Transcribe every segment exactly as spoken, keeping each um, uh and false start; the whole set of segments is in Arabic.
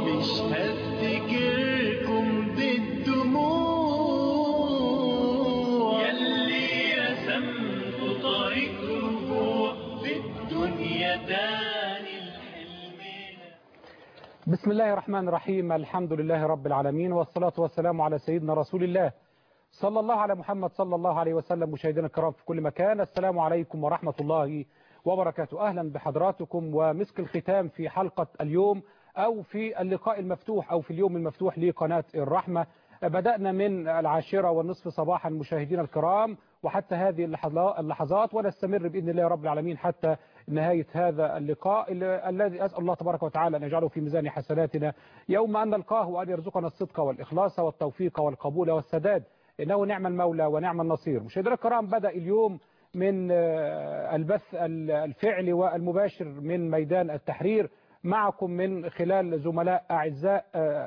مش هفتكركم بالدموع يلي رسمتوا طريق رجوع بالدنيا تاني الحلمين. بسم الله الرحمن الرحيم. الحمد لله رب العالمين، والصلاة والسلام على سيدنا رسول الله صلى الله على محمد صلى الله عليه وسلم. مشاهدينا الكرام في كل مكان، السلام عليكم ورحمة الله وبركاته. أهلا بحضراتكم ومسك الختام في حلقة اليوم أو في اللقاء المفتوح أو في اليوم المفتوح لقناة الرحمة. بدأنا من العاشرة والنصف صباحا مشاهدينا الكرام وحتى هذه اللحظات، ونستمر بإذن الله رب العالمين حتى نهاية هذا اللقاء الذي أسأل الله تبارك وتعالى أن يجعله في ميزان حسناتنا يوم أن نلقاه، وأن يرزقنا الصدق والإخلاص والتوفيق والقبول والسداد، إنه نعم المولى ونعم النصير. مشاهدينا الكرام، بدأ اليوم من البث الفعلي والمباشر من ميدان التحرير معكم من خلال زملاء أعزاء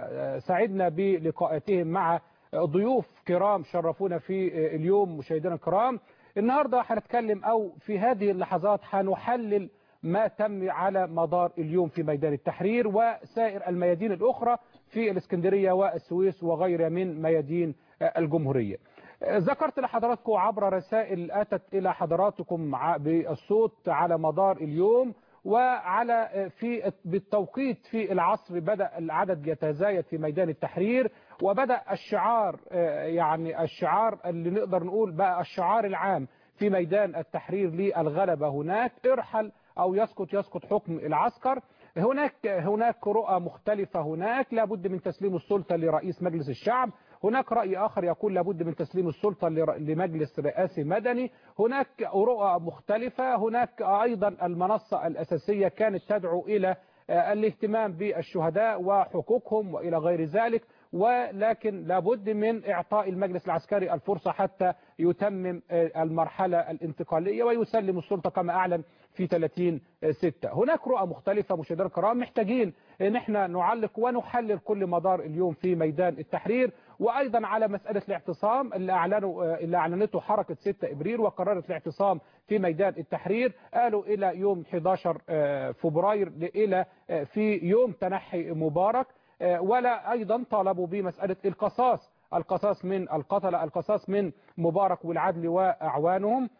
سعدنا بلقاءاتهم مع ضيوف كرام شرفونا في اليوم. مشاهدينا الكرام، النهاردة هنتكلم أو في هذه اللحظات هنحلل ما تم على مدار اليوم في ميدان التحرير وسائر الميادين الأخرى في الإسكندرية والسويس وغيرها من ميادين الجمهورية. ذكرت لحضراتكم عبر رسائل أتت إلى حضراتكم بالصوت على مدار اليوم، وعلى في بالتوقيت في العصر بدأ العدد يتزايد في ميدان التحرير، وبدأ الشعار يعني الشعار اللي نقدر نقول بقى الشعار العام في ميدان التحرير للغلبة هناك: ارحل أو يسقط يسقط حكم العسكر. هناك هناك رؤى مختلفة، هناك لابد من تسليم السلطة لرئيس مجلس الشعب، هناك رأي آخر يقول لابد من تسليم السلطة لمجلس رئاسي مدني، هناك رؤى مختلفة. هناك أيضا المنصة الأساسية كانت تدعو إلى الاهتمام بالشهداء وحقوقهم وإلى غير ذلك، ولكن لابد من إعطاء المجلس العسكري الفرصة حتى يتمم المرحلة الانتقالية ويسلم السلطة كما أعلن في ثلاثين ستة. هناك رؤى مختلفة مشاهدينا الكرام، محتاجين ان احنا نعلق ونحلل كل مدار اليوم في ميدان التحرير، وايضا على مسألة الاعتصام اللي اعلنوا اللي اعلنته حركة ستة ابريل وقررت الاعتصام في ميدان التحرير. قالوا الى يوم أحد عشر فبراير الى في يوم تنحي مبارك، ولا ايضا طالبوا بمسألة القصاص القصاص من القتلة، القصاص من مبارك والعدل واعوانهم.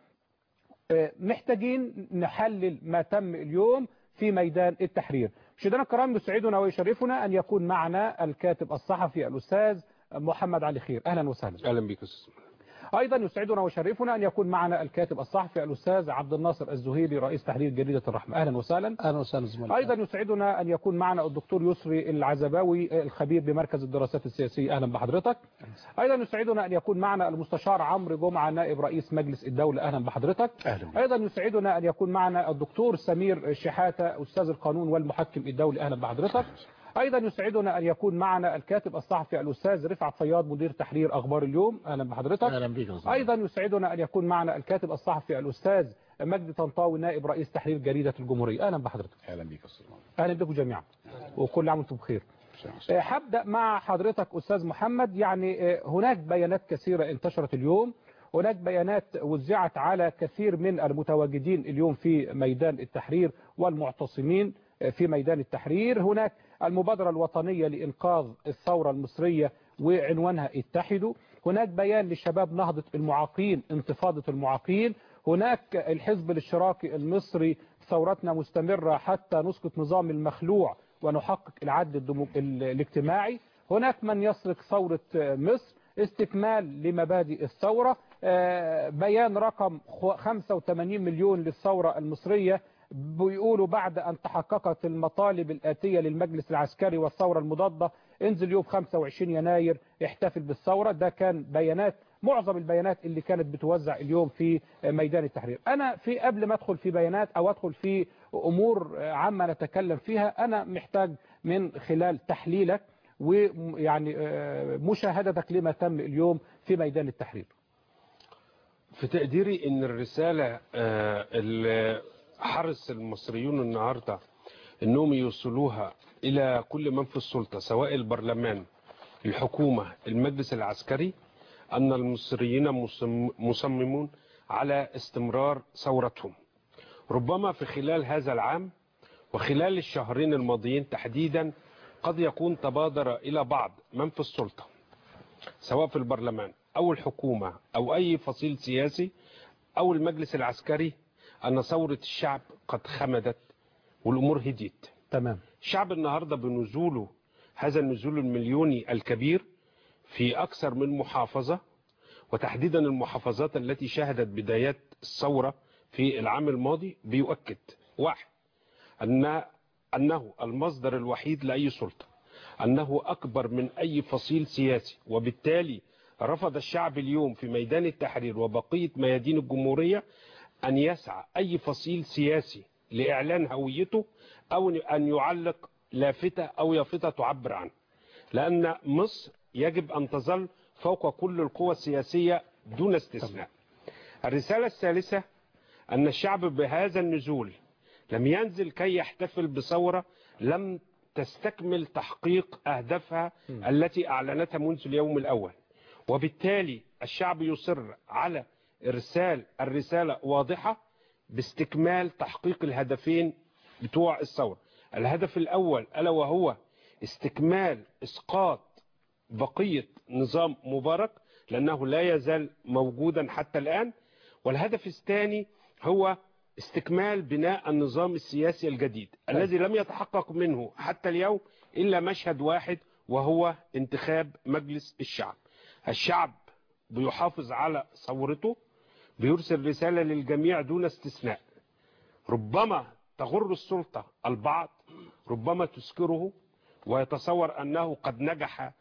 محتاجين نحلل ما تم اليوم في ميدان التحرير. مشاهدينا الكرام، يسعدنا ويشرفنا أن يكون معنا الكاتب الصحفي الأستاذ محمد علي خير. أهلا وسهلا. أهلا بك. أيضا يسعدنا ويشرفنا أن يكون معنا الكاتب الصحفي الأستاذ عبد الناصر الزهيري رئيس تحرير جريدة الرحمة. أهلا وسهلا. أهلا وسهلا زميلي. أيضا يسعدنا أن يكون معنا الدكتور يسري العزباوي الخبير بمركز الدراسات السياسية. أهلا بحضرتك. أيضا يسعدنا أن يكون معنا المستشار عمرو جمعة نائب رئيس مجلس الدولة. أهلا بحضرتك. أهلا. أيضا يسعدنا أن يكون معنا الدكتور سمير شحاتة أستاذ القانون والمحكم الدولي. أهلا بحضرتك. أيضا يسعدنا أن يكون معنا الكاتب الصحفي الأستاذ رفعت فياض مدير تحرير أخبار اليوم. أهلا بحضرتك. أهلا بك. أيضا يسعدنا أن يكون معنا الكاتب الصحفي الأستاذ مجدي طنطاوي نائب رئيس تحرير جريدة الجمهورية. أهلا بحضرتك. أهلا بك. أهلا بكم جميعا وكل عام وانتم بخير. هبدأ مع حضرتك أستاذ محمد. يعني هناك بيانات كثيرة انتشرت اليوم، هناك بيانات وزعت على كثير من المتواجدين اليوم في ميدان التحرير والمعتصمين في ميدان التحرير. هناك المبادرة الوطنية لإنقاذ الثورة المصرية وعنوانها اتحدوا. هناك بيان لشباب نهضة المعاقين انتفاضة المعاقين. هناك الحزب الاشتراكي المصري ثورتنا مستمرة حتى نسقط نظام المخلوع ونحقق العدل الاجتماعي. هناك من يسرق ثورة مصر استكمال لمبادئ الثورة. بيان رقم خمسة وثمانين مليون للثورة المصرية، بيقولوا بعد أن تحققت المطالب الآتية للمجلس العسكري والثورة المضادة انزل يوم خمسة وعشرين يناير احتفل بالثورة. ده كان بيانات، معظم البيانات اللي كانت بتوزع اليوم في ميدان التحرير. أنا في قبل ما أدخل في بيانات أو أدخل في أمور عامة نتكلم فيها، أنا محتاج من خلال تحليلك ويعني مشاهدتك لما تم اليوم في ميدان التحرير. في تقديري ان الرسالة اللي حرص المصريون النهاردة انهم يوصلوها الى كل من في السلطة سواء البرلمان الحكومة المجلس العسكري ان المصريين مصممون على استمرار ثورتهم. ربما في خلال هذا العام وخلال الشهرين الماضيين تحديدا قد يكون تبادر إلى بعض من في السلطة سواء في البرلمان أو الحكومة أو أي فصيل سياسي أو المجلس العسكري أن ثورة الشعب قد خمدت والأمور هديت. تمام. الشعب النهاردة بنزوله، هذا النزول المليوني الكبير في أكثر من محافظة، وتحديدا المحافظات التي شهدت بدايات الثورة في العام الماضي، بيؤكد واحد أن أنه المصدر الوحيد لأي سلطة، أنه أكبر من أي فصيل سياسي، وبالتالي رفض الشعب اليوم في ميدان التحرير وبقية ميادين الجمهورية أن يسعى أي فصيل سياسي لإعلان هويته أو أن يعلق لافتة أو يافطة تعبر عنه، لأن مصر يجب أن تظل فوق كل القوى السياسية دون استثناء. الرسالة الثالثة أن الشعب بهذا النزول لم ينزل كي يحتفل بثورة لم تستكمل تحقيق أهدافها التي أعلنتها منذ اليوم الأول، وبالتالي الشعب يصر على إرسال الرسالة واضحة باستكمال تحقيق الهدفين بتوع الثورة. الهدف الأول ألا وهو استكمال إسقاط بقية نظام مبارك لأنه لا يزال موجودا حتى الآن، والهدف الثاني هو استكمال بناء النظام السياسي الجديد الذي لم يتحقق منه حتى اليوم إلا مشهد واحد، وهو انتخاب مجلس الشعب. الشعب بيحافظ على ثورته، بيرسل رسالة للجميع دون استثناء. ربما تغر السلطة البعض، ربما تسكره ويتصور أنه قد نجح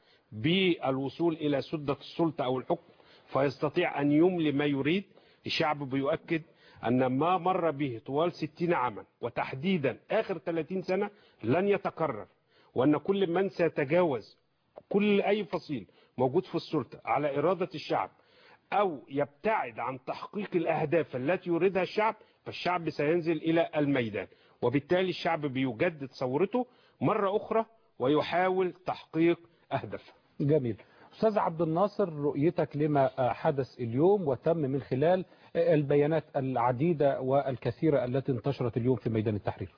بالوصول إلى سدة السلطة أو الحكم فيستطيع أن يملي ما يريد. الشعب بيؤكد أن ما مر به طوال ستين عاما وتحديدا آخر ثلاثين سنة لن يتكرر، وأن كل من سيتجاوز كل أي فصيل موجود في السلطة على إرادة الشعب أو يبتعد عن تحقيق الأهداف التي يريدها الشعب فالشعب سينزل إلى الميدان، وبالتالي الشعب بيجدد ثورته مرة أخرى ويحاول تحقيق أهدافه. جميل. أستاذ عبد الناصر، رؤيتك لما حدث اليوم وتم من خلال البيانات العديدة والكثيرة التي انتشرت اليوم في ميدان التحرير؟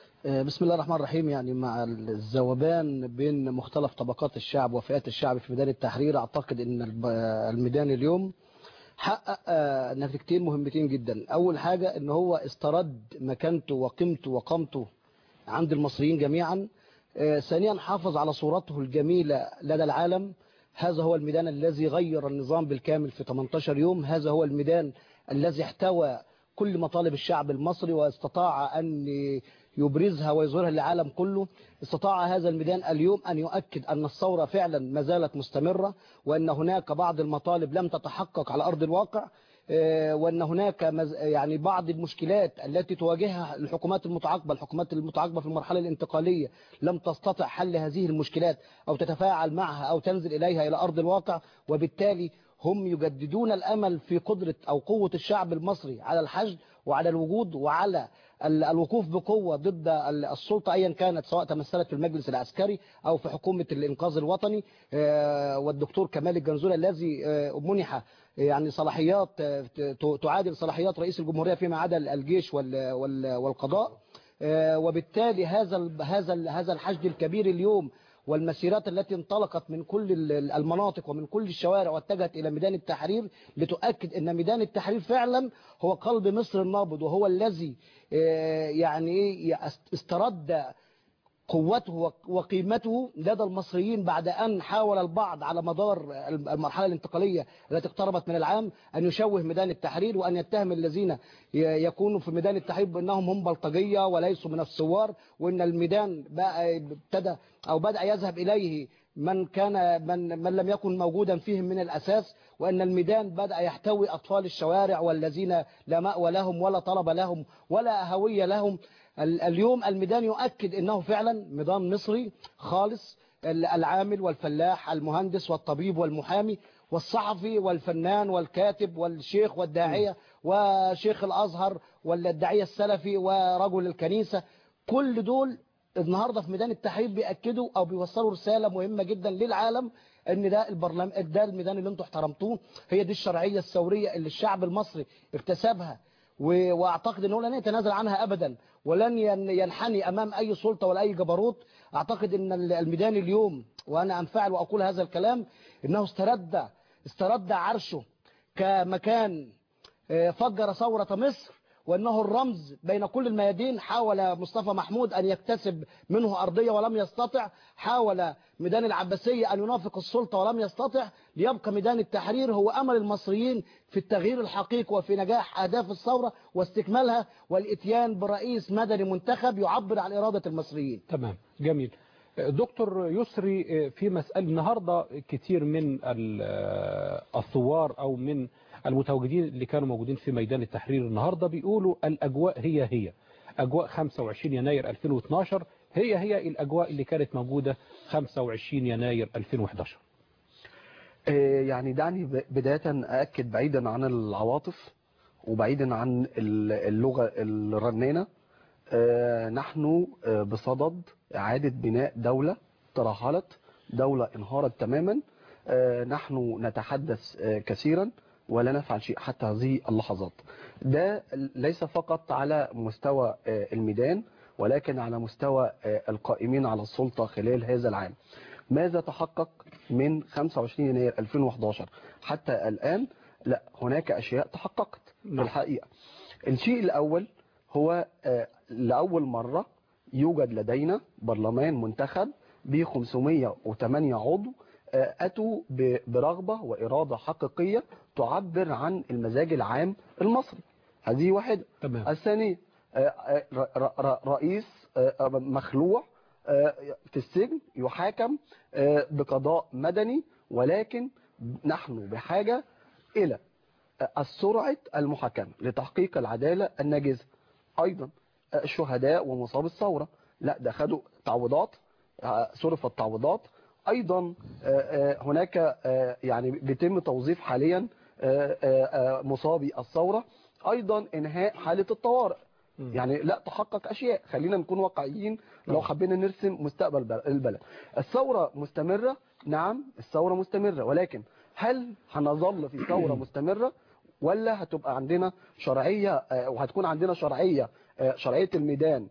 بسم الله الرحمن الرحيم. يعني مع الذوبان بين مختلف طبقات الشعب وفئات الشعب في ميدان التحرير، أعتقد أن الميدان اليوم حقق نتيجتين مهمتين جدا. أول حاجة أنه هو استرد مكانته وقيمته وقامته عند المصريين جميعا. ثانيا حافظ على صورته الجميلة لدى العالم. هذا هو الميدان الذي غير النظام بالكامل في ثمانية عشر يوم. هذا هو الميدان الذي احتوى كل مطالب الشعب المصري واستطاع أن يبرزها ويظهرها للعالم كله. استطاع هذا الميدان اليوم أن يؤكد أن الثورة فعلا ما زالت مستمرة، وأن هناك بعض المطالب لم تتحقق على أرض الواقع، وأن هناك يعني بعض المشكلات التي تواجهها الحكومات المتعاقبة الحكومات المتعاقبة في المرحلة الانتقالية لم تستطع حل هذه المشكلات أو تتفاعل معها أو تنزل إليها إلى أرض الواقع. وبالتالي هم يجددون الأمل في قدرة أو قوة الشعب المصري على الحشد وعلى الوجود وعلى الوقوف بقوة ضد السلطة أيا كانت، سواء تمثلت في المجلس العسكري أو في حكومة الإنقاذ الوطني. والدكتور كمال الجنزوري الذي منح يعني صلاحيات تعادل صلاحيات رئيس الجمهورية فيما عدا الجيش والقضاء. وبالتالي هذا هذا هذا الحشد الكبير اليوم والمسيرات التي انطلقت من كل المناطق ومن كل الشوارع واتجهت إلى ميدان التحرير لتؤكد أن ميدان التحرير فعلا هو قلب مصر النابض، وهو الذي يعني استرد قوته وقيمته لدى المصريين بعد أن حاول البعض على مدار المرحلة الانتقالية التي اقتربت من العام أن يشوه ميدان التحرير وأن يتهم الذين يكونوا في ميدان التحرير بأنهم هم بلطجية وليسوا من الثوار، وأن الميدان بقى ابتدى أو بدأ يذهب إليه من كان من, من لم يكن موجودا فيهم من الأساس، وأن الميدان بدأ يحتوي أطفال الشوارع والذين لا مأوى لهم ولا طلب لهم ولا هوية لهم. اليوم الميدان يؤكد أنه فعلا ميدان مصري خالص. العامل والفلاح، المهندس والطبيب والمحامي والصحفي والفنان والكاتب والشيخ والداعية وشيخ الأزهر والداعية السلفي ورجل الكنيسة، كل دول النهاردة في ميدان التحرير بيأكدوا أو بيوصلوا رسالة مهمة جدا للعالم ان ده البرلمان، ده الميدان اللي انتم احترمتوه، هي دي الشرعية الثورية اللي الشعب المصري اكتسبها، واعتقد انه لن يتنازل عنها ابدا ولن ينحني امام اي سلطة ولا اي جبروت. أعتقد أن الميدان اليوم، وأنا أنفعل وأقول هذا الكلام، أنه استرد استرد عرشه كمكان فجر ثورة مصر، وأنه الرمز بين كل الميادين. حاول مصطفى محمود أن يكتسب منه أرضية ولم يستطع، حاول ميدان العباسية أن ينافق السلطة ولم يستطع، ليبقى ميدان التحرير هو أمل المصريين في التغيير الحقيقي وفي نجاح أهداف الثورة واستكمالها والإتيان برئيس مدني منتخب يعبر عن إرادة المصريين. تمام، جميل. دكتور يسري، في مسألة النهاردة كتير من الثوار أو من المتواجدين اللي كانوا موجودين في ميدان التحرير النهاردة بيقولوا الأجواء هي هي أجواء خمسة وعشرين يناير ألفين واثناشر، هي هي الأجواء اللي كانت موجودة خمسة وعشرين يناير ألفين وإحدى عشر. يعني دعني بداية أأكد بعيدا عن العواطف وبعيدا عن اللغة الرنانة، نحن بصدد إعادة بناء دولة ترهلت، دولة انهارت تماما. نحن نتحدث كثيرا ولا نفعل شيء حتى هذه اللحظات. ده ليس فقط على مستوى الميدان ولكن على مستوى القائمين على السلطة خلال هذا العام. ماذا تحقق من خمسة وعشرين يناير ألفين وإحدى عشر حتى الآن؟ لا، هناك أشياء تحققت في الحقيقة. الشيء الأول هو لأول مرة يوجد لدينا برلمان منتخب ب خمسمائة وثمانية عضو أتوا برغبة وإرادة حقيقية تعبر عن المزاج العام المصري. هذه واحدة. الثانية، رئيس مخلوع في السجن يحاكم بقضاء مدني، ولكن نحن بحاجة إلى السرعة المحاكمة لتحقيق العدالة الناجزة. أيضا الشهداء ومصاب الثورة، لا ده خدوا تعويضات، صرفت تعويضات. أيضا هناك يعني بيتم توظيف حاليا مصابي الثورة. أيضا إنهاء حالة الطوارئ. يعني لا تحقق أشياء، خلينا نكون واقعيين لو حبينا نرسم مستقبل البلد. الثورة مستمرة، نعم الثورة مستمرة، ولكن هل هنظل في ثورة مستمرة ولا هتبقى عندنا شرعية وهتكون عندنا شرعية شرعية الميدان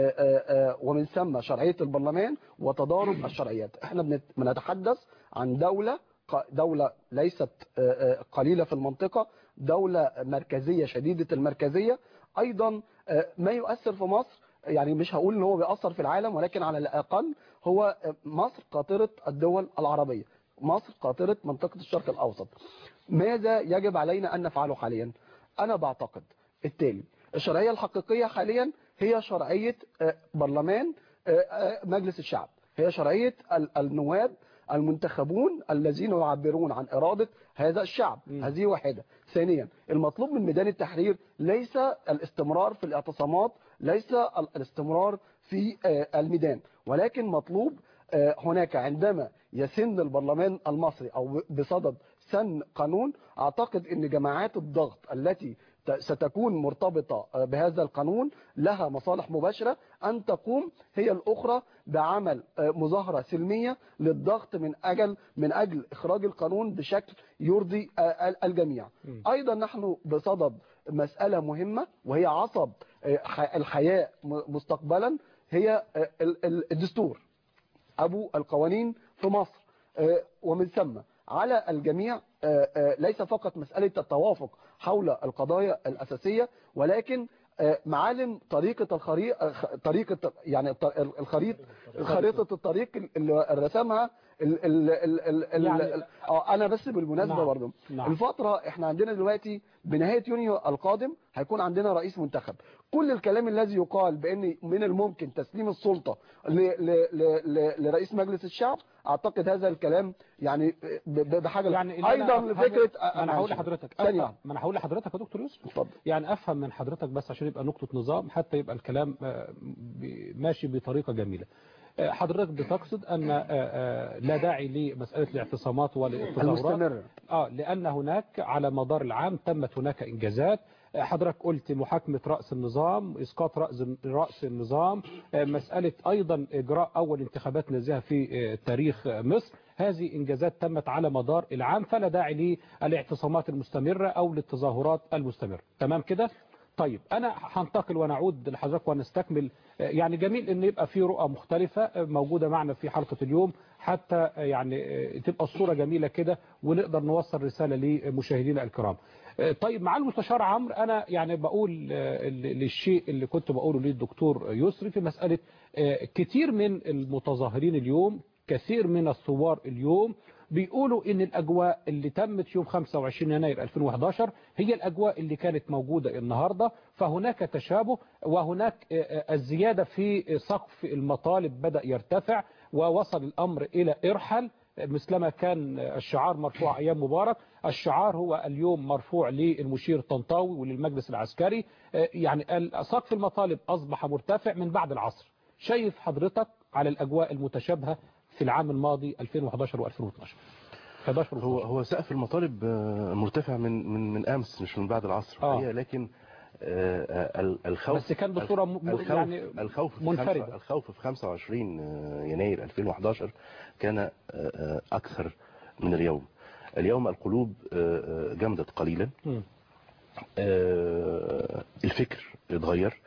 ومن ثم شرعية البرلمان وتضارب الشرعيات؟ احنا بنتحدث عن دولة دولة ليست قليلة في المنطقة، دولة مركزية شديدة المركزية. أيضا ما يؤثر في مصر، يعني مش هقول ان هو بيأثر في العالم، ولكن على الأقل هو مصر قاطرة الدول العربية، مصر قاطرة منطقة الشرق الأوسط. ماذا يجب علينا أن نفعله حاليا؟ أنا بعتقد التالي: الشرعية الحقيقية حاليا هي شرعية برلمان مجلس الشعب، هي شرعية النواب المنتخبون الذين يعبرون عن إرادة هذا الشعب. م. هذه واحدة. ثانيا، المطلوب من ميدان التحرير ليس الاستمرار في الاعتصامات، ليس الاستمرار في الميدان، ولكن مطلوب هناك عندما يسن البرلمان المصري أو بصدد سن قانون، أعتقد أن جماعات الضغط التي ستكون مرتبطة بهذا القانون لها مصالح مباشرة أن تقوم هي الأخرى بعمل مظاهرة سلمية للضغط من أجل من أجل إخراج القانون بشكل يرضي الجميع. أيضا نحن بصدد مسألة مهمة وهي عصب الحياة مستقبلا، هي الدستور أبو القوانين في مصر. ومن ثم على الجميع ليس فقط مسألة التوافق حول القضايا الأساسية، ولكن معالم طريقة الخريطة طريقة يعني الخريط خريطة الطريق اللي رسمها ال ال ال ال يعني اه انا بس بالمناسبة نعم. برضه نعم. الفترة احنا عندنا دلوقتي بنهاية يونيو القادم هيكون عندنا رئيس منتخب. كل الكلام الذي يقال بان من الممكن تسليم السلطة ل ل ل لرئيس مجلس الشعب، اعتقد هذا الكلام يعني بحاجة يعني ايضا فكرة. انا هقول لحضرتك ما انا هقول لحضرتك يا دكتور يوسف، اتفضل. يعني افهم من حضرتك بس عشان يبقى نقطة نظام حتى يبقى الكلام ماشي بطريقة جميلة. حضرتك بتقصد أن لا داعي لمسألة الاعتصامات والتظاهرات اه لأن هناك على مدار العام تمت هناك إنجازات. حضرتك قلت محاكمة رأس النظام، إسقاط رأس رأس النظام، مسألة أيضا إجراء أول انتخابات نزيهة في تاريخ مصر. هذه إنجازات تمت على مدار العام، فلا داعي للاعتصامات المستمرة أو للتظاهرات المستمرة. تمام كده؟ طيب أنا هنتقل ونعود لحضرتك ونستكمل. يعني جميل أن يبقى في رؤى مختلفة موجودة معنا في حلقة اليوم، حتى يعني تبقى الصورة جميلة كده ونقدر نوصل رسالة لمشاهدينا الكرام. طيب مع المستشار عمرو، أنا يعني بقول للشيء اللي كنت بقوله للدكتور يسري في مسألة كتير من المتظاهرين اليوم، كثير من الثوار اليوم بيقولوا ان الاجواء اللي تمت يوم خمسة وعشرين يناير ألفين وأحد عشر هي الاجواء اللي كانت موجودة النهاردة، فهناك تشابه، وهناك الزيادة في سقف المطالب بدأ يرتفع، ووصل الامر الى ارحل مثلما كان الشعار مرفوع ايام مبارك. الشعار هو اليوم مرفوع للمشير طنطاوي وللمجلس العسكري. يعني سقف المطالب اصبح مرتفع من بعد العصر. شايف حضرتك على الاجواء المتشابهة في العام الماضي ألفين وأحد عشر وألفين واثناشر؟ هو هو سقف المطالب مرتفع من من من امس مش من بعد العصر الحقيقه، لكن الخوف بس كان بصوره م... الخوف يعني الخوف منفرده. في الخوف في خمسة وعشرين يناير ألفين وأحد عشر كان اكثر من اليوم. اليوم القلوب جمدت قليلا، الفكر اتغير،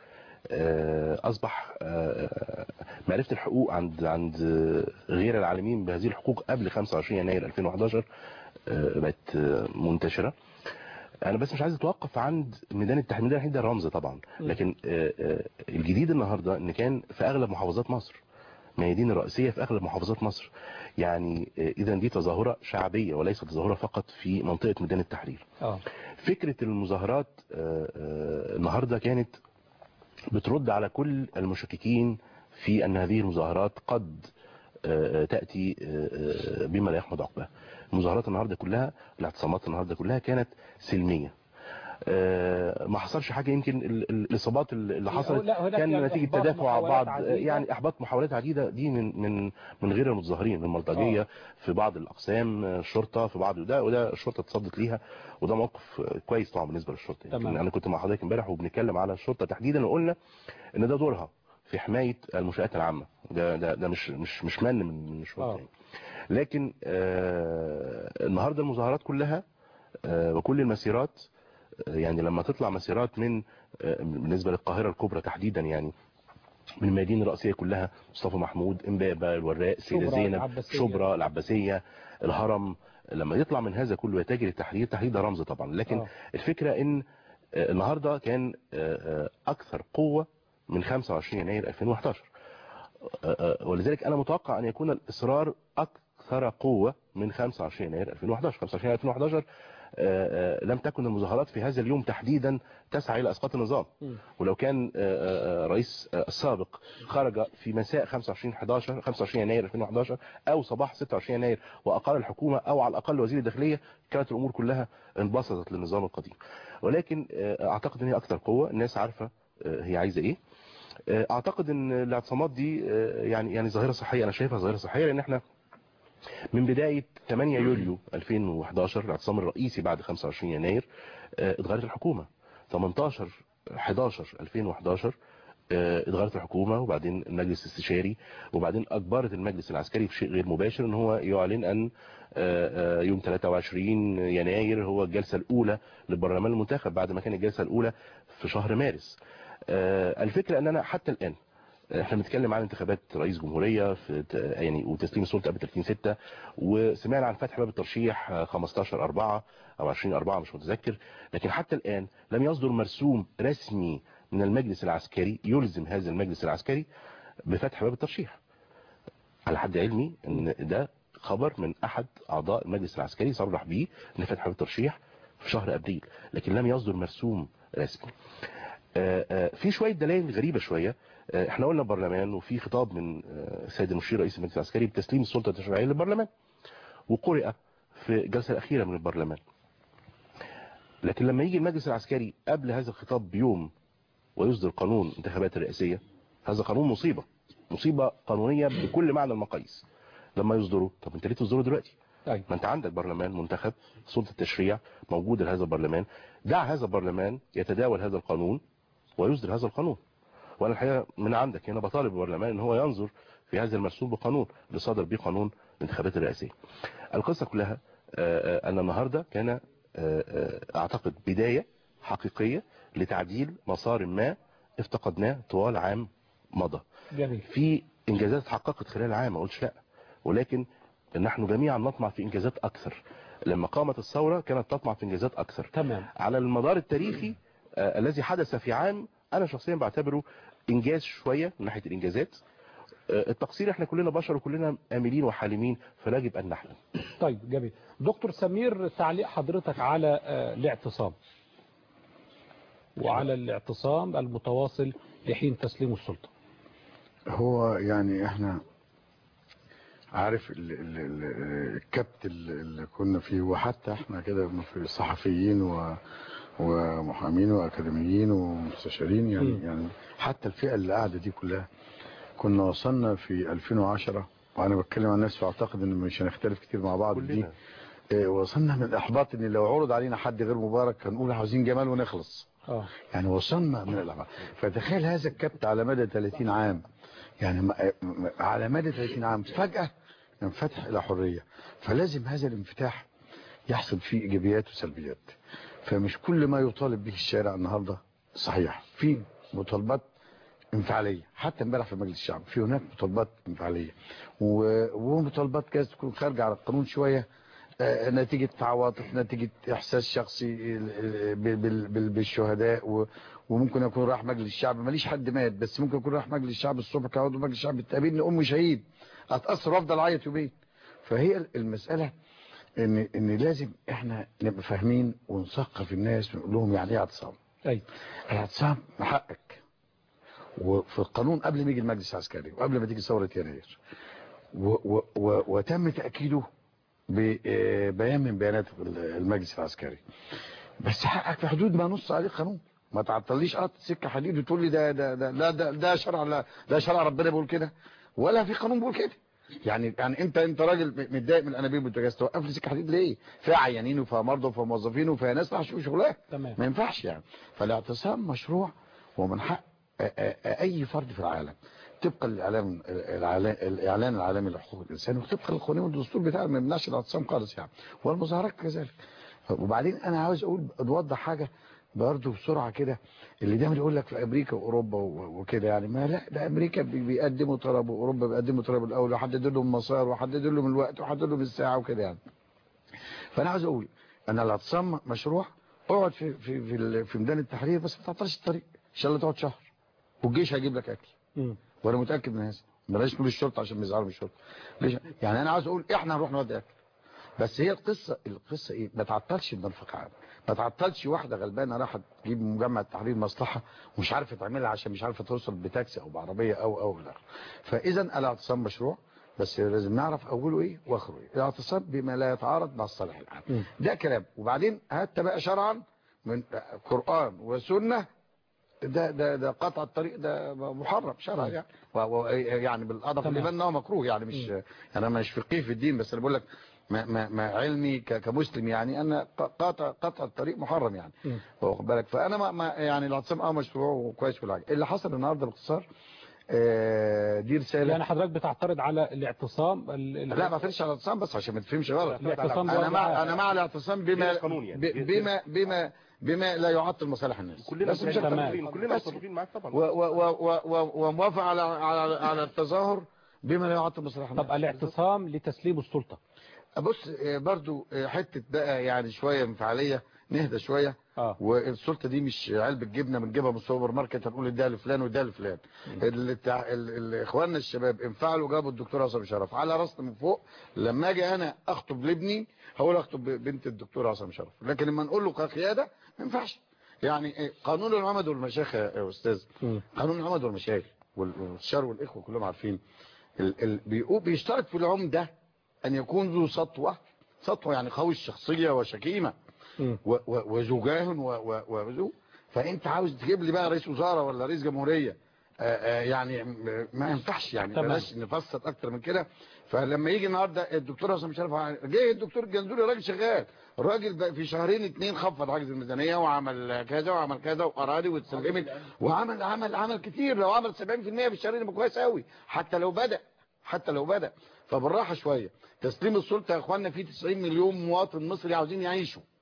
أصبح معرفة الحقوق عند عند غير العالمين بهذه الحقوق قبل خمسة وعشرين يناير ألفين وأحد عشر بقت منتشرة. أنا بس مش عايز أتوقف عند ميدان التحرير. ميدان التحرير ده رمز طبعا، لكن الجديد النهاردة إن كان في أغلب محافظات مصر، ميادين الرئيسية في أغلب محافظات مصر. يعني إذا دي تظاهرة شعبية وليست تظاهرة فقط في منطقة ميدان التحرير. أوه. فكرة المظاهرات النهاردة كانت بترد على كل المشككين في أن هذه المظاهرات قد تأتي بما لا يحمد عقباه. المظاهرات النهاردة كلها، الاعتصامات النهاردة كلها كانت سلمية، ما حصلش حاجة. يمكن الإصابات اللي حصلت كان يعني نتيجة تدافع بعض، يعني إحباط محاولات عديدة دي من من من غير المتظاهرين، من البلطجية في بعض الأقسام، الشرطة في بعض، وده وده الشرطة تصدت ليها، وده موقف كويس طبعا بالنسبة للشرطة. يعني أنا كنت مع حضرتك امبارح وبنتكلم على الشرطة تحديدا، وقلنا إن ده دورها في حماية المنشآت العامة، ده ده ده مش مش مش من من الشرطة يعني. لكن آه النهارده المظاهرات كلها آه وكل المسيرات، يعني لما تطلع مسيرات من بالنسبة للقاهرة الكبرى تحديدا، يعني من المدينة الرئيسية كلها، مصطفى محمود، امبابة، الوراق، سيدة زينب، شبرا، العباسية، الهرم، لما يطلع من هذا كله يتجه للتحرير، التحرير ده رمز طبعا. لكن أوه. الفكرة ان النهاردة كان اكثر قوة من خمسة وعشرين يناير ألفين وأحد عشر، ولذلك انا متوقع ان يكون الاصرار اكثر قوة من خمسة وعشرين يناير ألفين وأحد عشر. خمسة وعشرين يناير ألفين وأحد عشر لم تكن المظاهرات في هذا اليوم تحديدا تسعى إلى إسقاط النظام، ولو كان رئيس السابق خرج في مساء خمسة وعشرين حداشر خمسة وعشرين يناير ألفين وأحد عشر أو صباح ستة وعشرين يناير وأقر الحكومة أو على الأقل وزير الداخلية، كانت الأمور كلها انبسطت للنظام القديم. ولكن أعتقد أن هي أكثر قوة، الناس عارفة هي عايزة إيه. أعتقد أن الاعتصامات دي يعني يعني ظاهرة صحية، أنا شايفها ظاهرة صحية، لأن احنا من بداية ثمانية يوليو ألفين وأحد عشر الاعتصام الرئيسي بعد خمسة وعشرين يناير اتغيرت الحكومة. ثمانية عشر حداشر ألفين وأحد عشر اتغيرت الحكومة، وبعدين المجلس الاستشاري، وبعدين أجبرت المجلس العسكري بشيء غير مباشر ان هو يعلن أن يوم ثلاثة وعشرين يناير هو الجلسة الأولى للبرلمان المنتخب، بعد ما كان الجلسة الأولى في شهر مارس. الفكرة أننا حتى الآن احنا بنتكلم عن انتخابات رئيس جمهورية في يعني وتسليم السلطة قبل ثلاثين ستة، وسمعنا عن فتح باب الترشيح خمستاشر أربعة او عشرين أربعة مش متذكر، لكن حتى الآن لم يصدر مرسوم رسمي من المجلس العسكري يلزم هذا المجلس العسكري بفتح باب الترشيح. على حد علمي ان ده خبر من احد اعضاء المجلس العسكري صرح به ان فتح باب الترشيح في شهر ابريل، لكن لم يصدر مرسوم رسمي. في شوية دلائل غريبة شوية. احنا قلنا برلمان، وفي خطاب من السيد المشير رئيس المجلس العسكري بتسليم السلطة التشريعية للبرلمان، وقرئ في الجلسة الأخيرة من البرلمان. لكن لما يجي المجلس العسكري قبل هذا الخطاب بيوم ويصدر قانون انتخابات الرئاسية، هذا قانون مصيبة، مصيبة قانونية بكل معنى المقاييس. لما يصدروا، طب انت ليه تصدره دلوقتي؟ ما انت عندك برلمان منتخب، سلطة التشريع موجودة لهذا البرلمان، دع هذا البرلمان يتداول هذا القانون ويصدر هذا القانون. وانا الحقيقه من عندك هنا بطالب البرلمان ان هو ينظر في هذا المرسوم بقانون اللي صدر به قانون الانتخابات الرئاسيه. القصه كلها ان النهارده كان اعتقد بدايه حقيقية لتعديل مسار ما افتقدناه طوال عام مضى. جميل. في انجازات اتحققت خلال العام، ما اقولش لا، ولكن نحن جميعا نطمع في انجازات اكثر. لما قامت الثورة كانت تطمع في انجازات اكثر. تمام. على المدار التاريخي آه الذي حدث في عام، انا شخصيا بعتبره انجاز شوية من ناحية الانجازات. آه التقصير احنا كلنا بشر وكلنا املين وحالمين، فلا يجب ان نحلم. طيب جميل. دكتور سمير، تعليق حضرتك على آه الاعتصام وعلى الاعتصام المتواصل لحين تسليم السلطة. هو يعني احنا عارف ال- ال- ال- الكبت اللي اللي كنا فيه، وحتى احنا كده في صحفيين و ومحامين واكاديميين ومستشارين يعني م. يعني حتى الفئة اللي قاعدة دي كلها كنا وصلنا في ألفين وعشرة، وانا بتكلم عن نفسي واعتقد ان مش هنختلف كتير مع بعض دي. كلنا. اه وصلنا من الاحباط ان لو عرض علينا حد غير مبارك هنقول عاوزين جمال ونخلص. اه يعني وصلنا من الاحباط. فتخيل هذا الكبت على مدى ثلاثين عام، يعني م- م- على مدى ثلاثين عام فجأة ينفتح الى حرية. فلازم هذا الانفتاح يحصل فيه ايجابيات وسلبيات. فمش كل ما يطالب به الشارع النهاردة صحيح. في مطالبات انفعالية، حتى امبارح في مجلس الشعب في هناك مطالبات انفعالية و- ومطالبات كانت تكون خارجة على القانون شوية، آه، نتيجة عواطف، نتيجة احساس شخصي ال- بال- بال- بال- بالشهداء، و- وممكن يكون راح مجلس الشعب ماليش حد مات، بس ممكن يكون راح مجلس الشعب الصبح كعضو مجلس الشعب تقابلني امي شهيد اتأثر وافضل اعيط يومين. فهي المسألة ان ان لازم احنا نبقى فاهمين ونثقف الناس ونقول لهم يعني ايه اعتصام. اي الاعتصام حقك، وفي القانون قبل ما يجي المجلس العسكري وقبل ما تيجي ثوره يناير، و و و وتم تاكيده ببيان من بيانات المجلس العسكري. بس حقك في حدود ما نص عليه قانون. ما تعطليش قط سكه حديد وتقول لي ده ده ده لا ده ده شرع، لا ده شرع ربنا بيقول كده ولا في قانون بيقول كده. يعني يعني انت انت راجل متضايق من الانابيب والبوتاجاز، توقف لي سكه حديد ليه؟ فيها عيانين وفيها مرضى وفيها موظفين وفيها ناس راح تشوف شغلها. تمام. ما ينفعش يعني. فالاعتصام مشروع ومن حق آ- آ- اي فرد في العالم طبقا للاعلام العالم- الاعلان العالمي لحقوق الانسان وطبقا للقانون والدستور بتاعنا ما يمنعش الاعتصام خالص يعني، والمظاهرات كذلك. وبعدين انا عاوز اقول اوضح حاجه برضه بسرعه كده. اللي دايما يقول لك في امريكا واوروبا و- وكده يعني، ما لا ده امريكا بي- بيقدموا طلب واوروبا بيقدموا طلب الاول وحددوا لهم مسار وحددوا لهم الوقت وحددوا لهم الساعه وكده يعني. فانا عاوز اقول ان الاعتصام مشروع. اقعد في في في, ال- في ميدان التحرير بس ما تعطلش الطريق ان شاء الله تقعد شهر والجيش هيجيب لك اكل. مم. وانا متاكد من هذا. بلاش نقول الشرطه عشان ما يزعلوا من الشرطه. ليش؟ يعني انا عاوز اقول احنا هنروح نودي اكل. بس هي القصه القصه ايه؟ ما تعطلش المرفق عام. ما تعطلش واحده غلبانه راحت تجيب مجمع التحرير مصلحه ومش عارفه تعملها عشان مش عارفه توصل بتاكسي او بعربيه او او الى اخره. فاذا الاعتصام مشروع، بس لازم نعرف اوله ايه واخره ايه. الاعتصام بما لا يتعارض مع الصالح العام. مم. ده كلام. وبعدين هات بقى شرعا من قرآن وسنه. ده ده ده قطع الطريق ده محرم شرعا يعني، و- و- يعني بالاضافه تمام. لمن هو مكروه يعني. مش انا مش فقيه في الدين، بس انا بقول لك ما, ما, ما علمي ك- كمسلم يعني ان قطع قطع الطريق محرم يعني. مم. واخد بالك. فانا ما, ما يعني الاعتصام اه مشروع وكويس في الحاجه. اللي حصل النهارده باختصار آه، دي رساله. يعني حضرتك بتعترض على الاعتصام ال- ال- لا ما اعترضش على الاعتصام بس عشان ما تفهمش غلط. الاعتصام انا بوضع- مع انا مع الاعتصام بما قانون يعني. بما بما بما لا يعطل مصالح الناس. كلنا بس مش تمام. أكتر. كلنا بس. متفقين معاك طبعا. و- و- و- و- وموافق على على على التظاهر بما لا يعطل مصالح الناس. طب الاعتصام لتسليم السلطة. بص آه، برضو آه، حته بقى يعني شويه انفعاليه، نهدى شويه. اه والسلطه دي مش علبه جبنه بنجيبها من السوبر ماركت هنقول اديها لفلان واديها لفلان. ال- تع- ال- ال- اخواننا الشباب انفعلوا جابوا الدكتور عصام شرف على راسنا من فوق. لما اجي انا اخطب لابني هقول اخطب بنت الدكتور عصام شرف، لكن لما نقول له كقياده ما ينفعش. يعني إيه؟ قانون العمد والمشايخ يا استاذ، مم. قانون العمد والمشايخ والشر والاخوه كلهم عارفين ال ال بيقول بيشترط في العمده ان يكون ذو سطوه. سطوه يعني قوي الشخصيه وشكيمه مم. و- و- وزجاه و- و- وذو. فانت عاوز تجيب لي بقى رئيس وزراء ولا رئيس جمهوريه آه، آه، يعني م- ما ينفعش يعني. تمام. بلاش نفسر اكتر من كده. فلما يجي النهارده الدكتور حسام شرف جه الدكتور الجنزوري راجل شغال، الراجل بقى في شهرين اتنين خفض حاجز الميزانيه وعمل كذا وعمل كذا واراضي واتسلمت وعمل عمل عمل كتير. لو عمل سبعين في المية في الشهرين يبقى كويس قوي، حتى لو بدا حتى لو بدا. فبالراحه شويه. تسليم السلطه يا اخوانا، في تسعين مليون مواطن مصري عاوزين يعيشوا.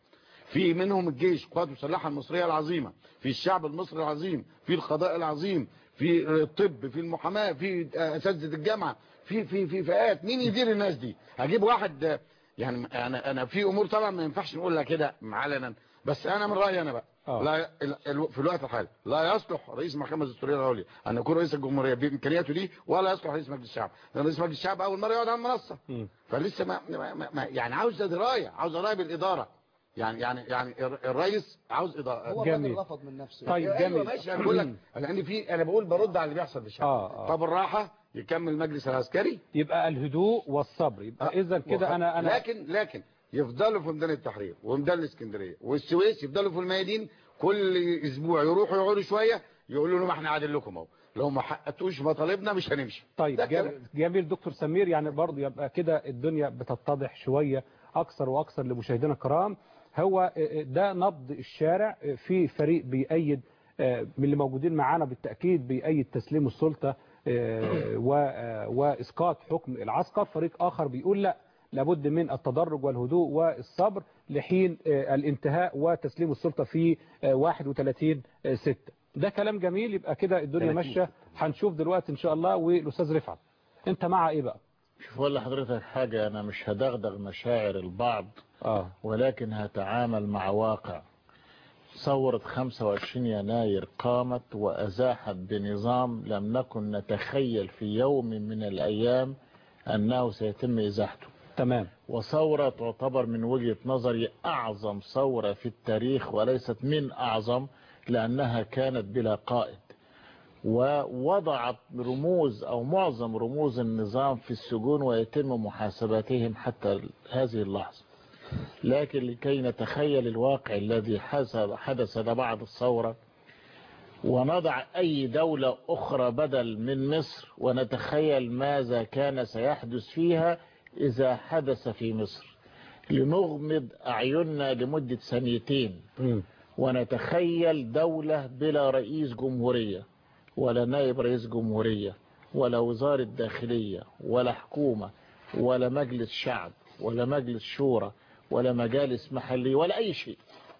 في منهم الجيش، القوات المسلحه المصريه العظيمه، في الشعب المصري العظيم، في القضاء العظيم، في الطب، في المحاماه، في اساتذه الجامعه، في في في فئات. مين يدير الناس دي؟ هجيب واحد يعني. انا انا في امور طبعا ما ينفعش نقولها كده علنا، بس انا من رايي انا بقى آه. لا في الوقت الحالي لا يصلح رئيس المحكمه الدستوريه العليا ان يكون رئيس الجمهوريه بامكانياته دي، ولا يصلح رئيس مجلس الشعب، لان رئيس مجلس الشعب اول مره يقعد على المنصه. م. فلسه ما, ما, ما يعني عاوز درايه، عاوز درايه بالاداره. يعني يعني يعني الرئيس عاوز اداره. هو جميل. الراجل رفض من نفسه. طيب ايوه جميل. ماشي. انا بقول لك يعني في انا بقول برد على اللي بيحصل في الشعب. آه، آه. طب الراحه يكمل المجلس العسكري. يبقى الهدوء والصبر. يبقى اذا كده انا انا لكن لكن يفضلوا في ميدان التحرير وميدان الاسكندريه والسويس، يفضلوا في الميادين كل اسبوع يروحوا يقعدوا شويه يقولوا لهم احنا قاعدين لكم اهو، لو ما حققتوش مطالبنا مش هنمشي. طيب ده جم- كلام. جميل دكتور سمير. يعني برضه يبقى كده الدنيا بتتضح شوية أكثر وأكثر لمشاهدينا الكرام. هو ده نبض الشارع، في فريق بيأيد من اللي موجودين معانا بالتأكيد بيأيد تسليم السلطة و- وإسقاط حكم العسكر. فريق آخر بيقول لا، لابد من التدرج والهدوء والصبر لحين الانتهاء وتسليم السلطة في واحد وثلاثين ستة. ده كلام جميل. يبقى كده الدنيا ماشية. هنشوف دلوقتي إن شاء الله. والأستاذ رفعت أنت مع إيه بقى؟ شوف اقول لحضرتك حاجة، أنا مش هدغدغ مشاعر البعض آه. ولكن هتعامل مع واقع. ثورة خمسة وعشرين يناير قامت وأزاحت بنظام لم نكن نتخيل في يوم من الأيام أنه سيتم إزاحته. تمام. وثورة تعتبر من وجهة نظري أعظم ثورة في التاريخ، وليست من أعظم لأنها كانت بلا قائد، ووضعت رموز أو معظم رموز النظام في السجون ويتم محاسبتهم حتى هذه اللحظة. لكن لكي نتخيل الواقع الذي حدث بعد الثورة ونضع أي دولة أخرى بدل من مصر ونتخيل ماذا كان سيحدث فيها إذا حدث في مصر، لنغمض أعيننا لمدة سنتين ونتخيل دولة بلا رئيس جمهورية ولا نائب رئيس جمهورية ولا وزارة داخلية ولا حكومة ولا مجلس شعب ولا مجلس شورى ولا مجالس محلية ولا أي شيء.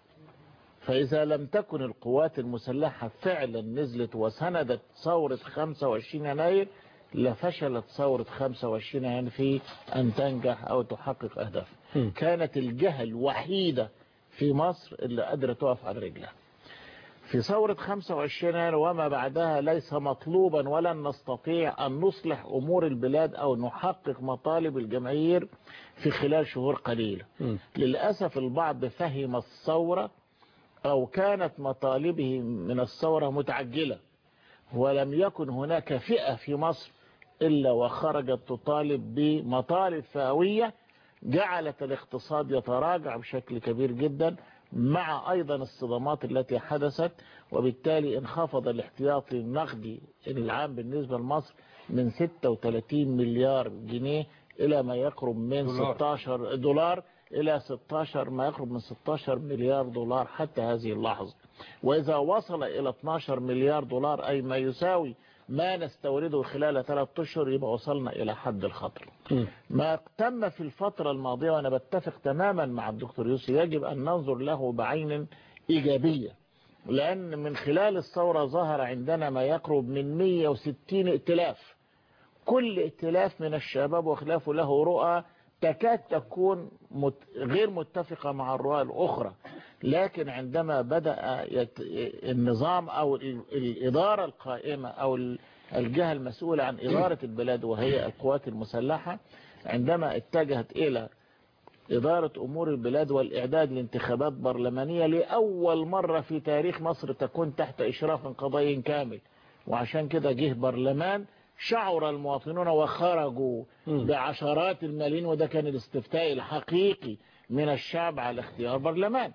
فإذا لم تكن القوات المسلحة فعلا نزلت وسندت ثورة خمسة وعشرين يناير لفشلت ثورة خمسة وعشرين يناير في أن تنجح أو تحقق أهدافها. كانت الجهة الوحيدة في مصر اللي قادرة تقف على رجلها. في ثورة خمسة وعشرين يناير وما بعدها ليس مطلوبا ولن نستطيع أن نصلح أمور البلاد أو نحقق مطالب الجماهير في خلال شهور قليلة. للأسف البعض فهم الثورة أو كانت مطالبه من الثورة متعجلة، ولم يكن هناك فئة في مصر إلا وخرجت تطالب بمطالب فئوية جعلت الاقتصاد يتراجع بشكل كبير جدا، مع أيضا الصدمات التي حدثت، وبالتالي انخفض الاحتياطي النقدي العام بالنسبة لمصر من ستة وثلاثين مليار جنيه إلى ما يقرب من دولار. ستة عشر دولار إلى ستة عشر ما يقرب من ستة عشر مليار دولار حتى هذه اللحظة. وإذا وصل إلى اثني عشر مليار دولار أي ما يساوي ما نستورده خلال ثلاثة أشهر يبقى وصلنا إلى حد الخطر. ما تم في الفترة الماضية وأنا بتفق تماما مع الدكتور يوسف يجب أن ننظر له بعين إيجابية، لأن من خلال الثورة ظهر عندنا ما يقرب من مئة وستين ائتلاف، كل ائتلاف من الشباب وخلافه له رؤى تكاد تكون مت... غير متفقة مع الرؤى الأخرى. لكن عندما بدأ يت... النظام أو الإدارة القائمة أو الجهة المسؤولة عن إدارة البلاد وهي القوات المسلحة عندما اتجهت إلى إدارة أمور البلاد والإعداد لانتخابات برلمانية لأول مرة في تاريخ مصر تكون تحت إشراف قضائي كامل، وعشان كده جه برلمان شعر المواطنون وخرجوا بعشرات الملايين، وده كان الاستفتاء الحقيقي من الشعب على اختيار برلمان.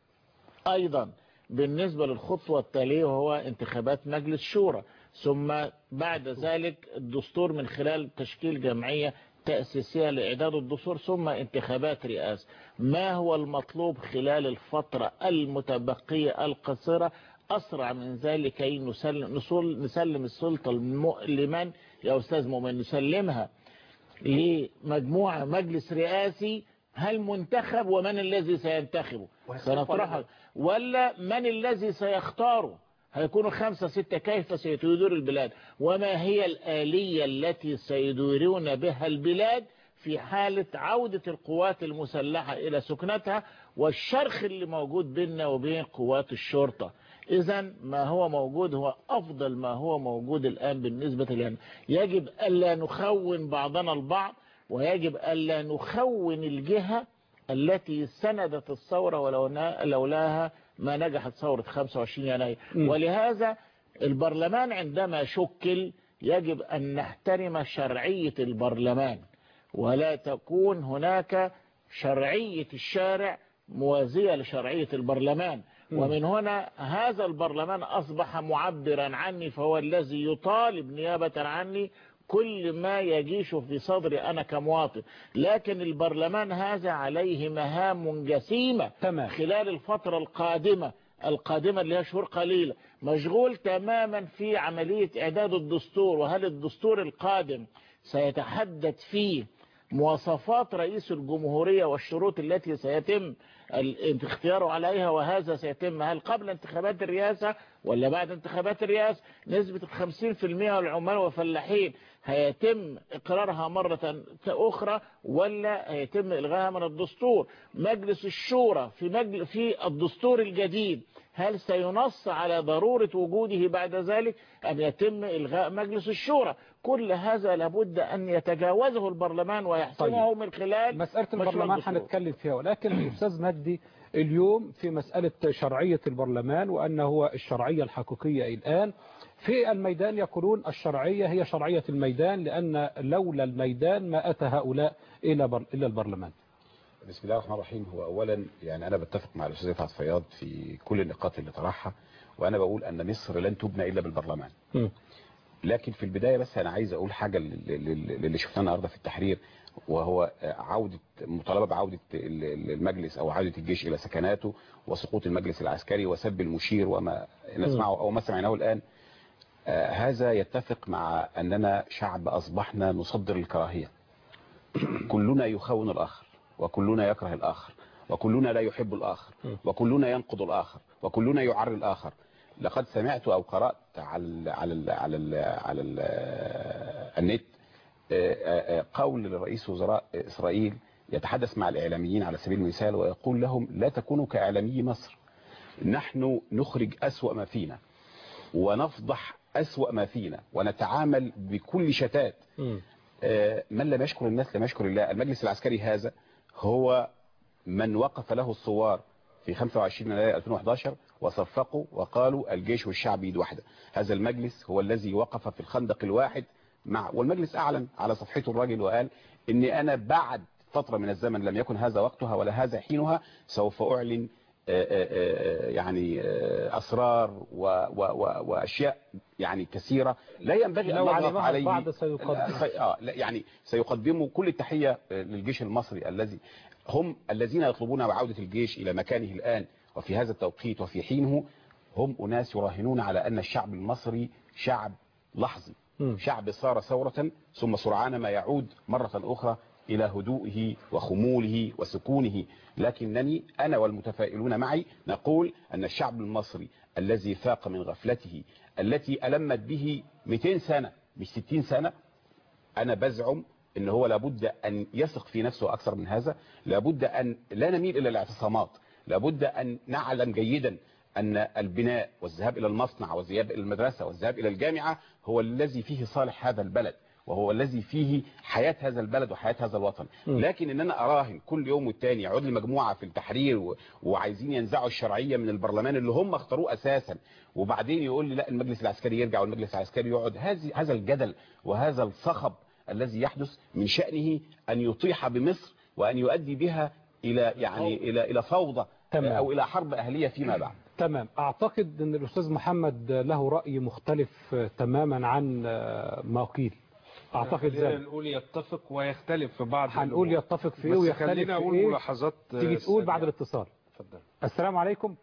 أيضا بالنسبة للخطوة التالية وهو انتخابات مجلس شورى، ثم بعد ذلك الدستور من خلال تشكيل جمعية تأسيسية لإعداد الدستور، ثم انتخابات رئاسة. ما هو المطلوب خلال الفترة المتبقية القصيرة أسرع من ذلك كي نسلم, نسلم السلطة لمن يا أستاذ مؤمن؟ نسلمها لمجموعة مجلس رئاسي هل منتخب ومن الذي سينتخبه سنطرحه، ولا من الذي سيختاره؟ هيكونوا خمسة ستة، كيف سيدور البلاد؟ وما هي الآلية التي سيدورون بها البلاد في حالة عودة القوات المسلحة إلى سكنتها والشرخ اللي موجود بيننا وبين قوات الشرطة؟ إذا ما هو موجود هو أفضل ما هو موجود الآن بالنسبة لنا. يجب ألا نخون بعضنا البعض، ويجب ألا نخون الجهة التي سندت الثورة ولولاها ما نجحت ثورة خمسة وعشرين يناير. ولهذا البرلمان عندما شكل يجب أن نحترم شرعية البرلمان، ولا تكون هناك شرعية الشارع موازية لشرعية البرلمان. ومن هنا هذا البرلمان أصبح معبرا عني، فهو الذي يطالب نيابة عني كل ما يجيش في صدري أنا كمواطن. لكن البرلمان هذا عليه مهام جسيمة تمام. خلال الفترة القادمة القادمة اللي هي شهور قليلة، مشغول تماما في عملية إعداد الدستور. وهل الدستور القادم سيتحدد فيه مواصفات رئيس الجمهورية والشروط التي سيتم اختياره عليها، وهذا سيتم هل قبل انتخابات الرئاسة ولا بعد انتخابات الرئاسة؟ نسبة الخمسين في المئة والعمال والفلاحين هيتم إقرارها مرة أخرى ولا هيتم إلغاها من الدستور؟ مجلس الشورى في, مجل في الدستور الجديد هل سينص على ضرورة وجوده بعد ذلك أم يتم إلغاء مجلس الشورى؟ كل هذا لابد أن يتجاوزه البرلمان ويحسمه طيب. من خلال مسألة البرلمان هنتكلم فيها، ولكن أستاذ مجدي اليوم في مسألة شرعية البرلمان وأنه هو الشرعية الحقيقية الآن في الميدان، يقولون الشرعية هي شرعية الميدان، لأن لولا الميدان ما أتى هؤلاء إلى بر... إلى البرلمان. بسم الله الرحمن الرحيم. هو أولا يعني أنا بتفق مع الأستاذ رفعت فياض في كل النقاط اللي طرحها، وأنا بقول أن مصر لن تبنى إلا بالبرلمان. م. لكن في البداية بس أنا عايز أقول حاجة اللي شفناه النهارده في التحرير، وهو عودة مطالبة بعودة المجلس أو عودة الجيش إلى سكناته وسقوط المجلس العسكري وسب المشير وما نسمعه أو ما سمعناه الآن. آه هذا يتفق مع أننا شعب أصبحنا نصدر الكراهية. كلنا يخون الآخر، وكلنا يكره الآخر، وكلنا لا يحب الآخر، وكلنا ينقض الآخر، وكلنا يعري الآخر. لقد سمعت أو قرأت على ال على ال على ال على ال النت قول لرئيس وزراء إسرائيل يتحدث مع الإعلاميين على سبيل المثال ويقول لهم لا تكونوا كإعلامي مصر، نحن نخرج أسوأ ما فينا ونفضح أسوأ ما فينا ونتعامل بكل شتات. من لم يشكر الناس لم يشكر الله. المجلس العسكري هذا هو من وقف له الثوار في خمسة وعشرين يناير ألفين وأحد عشر وصفقوا وقالوا الجيش والشعب يد واحدة. هذا المجلس هو الذي وقف في الخندق الواحد مع، والمجلس أعلن على صفحته الراجل وقال إني أنا بعد فترة من الزمن لم يكن هذا وقتها ولا هذا حينها سوف أعلن يعني أسرار وأشياء يعني كثيرة لا ينبغي أن نضغط عليه. بعد سيقدم يعني سيقدموا كل التحية للجيش المصري الذي هم الذين يطلبون بعودة الجيش إلى مكانه الآن وفي هذا التوقيت وفي حينه. هم أناس يراهنون على أن الشعب المصري شعب لحظي، شعب صار ثورة ثم سرعان ما يعود مرة أخرى إلى هدوئه وخموله وسكونه. لكنني أنا والمتفائلون معي نقول أن الشعب المصري الذي فاق من غفلته التي ألمت به مئتين سنة مش ستين سنة، أنا بزعم إن هو لابد أن يثق في نفسه أكثر من هذا. لابد أن لا نميل إلى الاعتصامات، لابد أن نعلم جيدا أن البناء والذهاب إلى المصنع والذهاب إلى المدرسة والذهاب إلى الجامعة هو الذي فيه صالح هذا البلد وهو الذي فيه حياة هذا البلد وحياة هذا الوطن. لكن ان انا اراهن كل يوم والتاني يعود لي مجموعة في التحرير و... وعايزين ينزعوا الشرعية من البرلمان اللي هم اختاروه اساسا، وبعدين يقول لي لا المجلس العسكري يرجع والمجلس العسكري يقعد. هذه هذا الجدل وهذا الصخب الذي يحدث من شأنه ان يطيح بمصر وان يؤدي بها الى يعني الى الى فوضى تمام. او الى حرب اهلية فيما بعد. تمام. اعتقد ان الاستاذ محمد له رأي مختلف تماما عن ما قيل. اعتقد زي نقول يتفق ويختلف في بعض. هنقول يتفق في ايه ويختلف في ايه. ملاحظات تيجي تقول بعد الاتصال. اتفضل. السلام عليكم.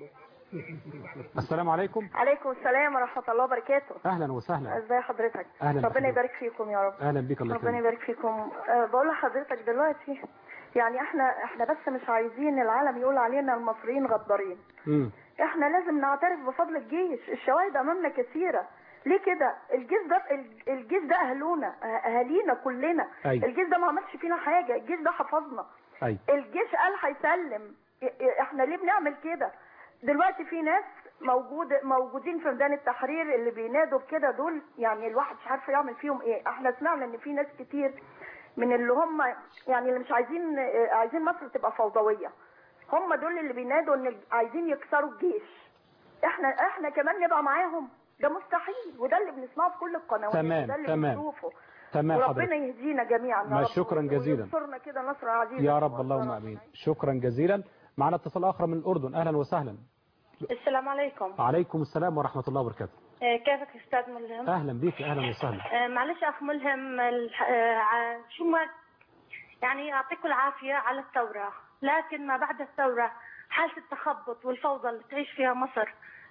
السلام عليكم. عليكم السلام ورحمة الله وبركاته. اهلا وسهلا. ازي حضرتك؟ اهلا. ربنا يبارك فيكم يا رب. اهلا بك. الله ربنا يبارك فيكم. أه بقول لحضرتك دلوقتي يعني احنا احنا بس مش عايزين العالم يقول علينا المصريين غدارين. امم احنا لازم نعترف بفضل الجيش، الشواهد امامنا كثيره. ليه كده؟ الجيش ده الجيش ده اهلونا، اهالينا كلنا. أي. الجيش ده ما عملش فينا حاجه، الجيش ده حفظنا. أي. الجيش قال هيسلم، احنا ليه بنعمل كده؟ دلوقتي في ناس موجود موجودين في ميدان التحرير اللي بينادوا بكده، دول يعني الواحد مش عارف يعمل فيهم ايه. احنا سمعنا ان في ناس كتير من اللي هم يعني اللي مش عايزين عايزين مصر تبقى فوضويه، هم دول اللي بينادوا ان عايزين يكسروا الجيش. احنا احنا كمان نبقى معاهم؟ ده مستحيل، وده اللي بنسمعه في كل القنوات، تمام وده اللي تمام بنشوفه. تمام وربنا حضرتك. يهدينا جميعا يا ما رب، شكرا جزيلا. وينصرنا كده نصر عزيز يا رب اللهم امين. شكرا جزيلا. معنا اتصال اخر من الاردن. اهلا وسهلا. السلام عليكم. عليكم السلام ورحمه الله وبركاته. آه، كيفك استاذ ملهم؟ اهلا بك. اهلا وسهلا. آه، معلش اخ ملهم، الح- آه، ع- شو ما يعني يعطيكم العافيه على الثوره، لكن ما بعد الثوره حاله التخبط والفوضى اللي تعيش فيها مصر،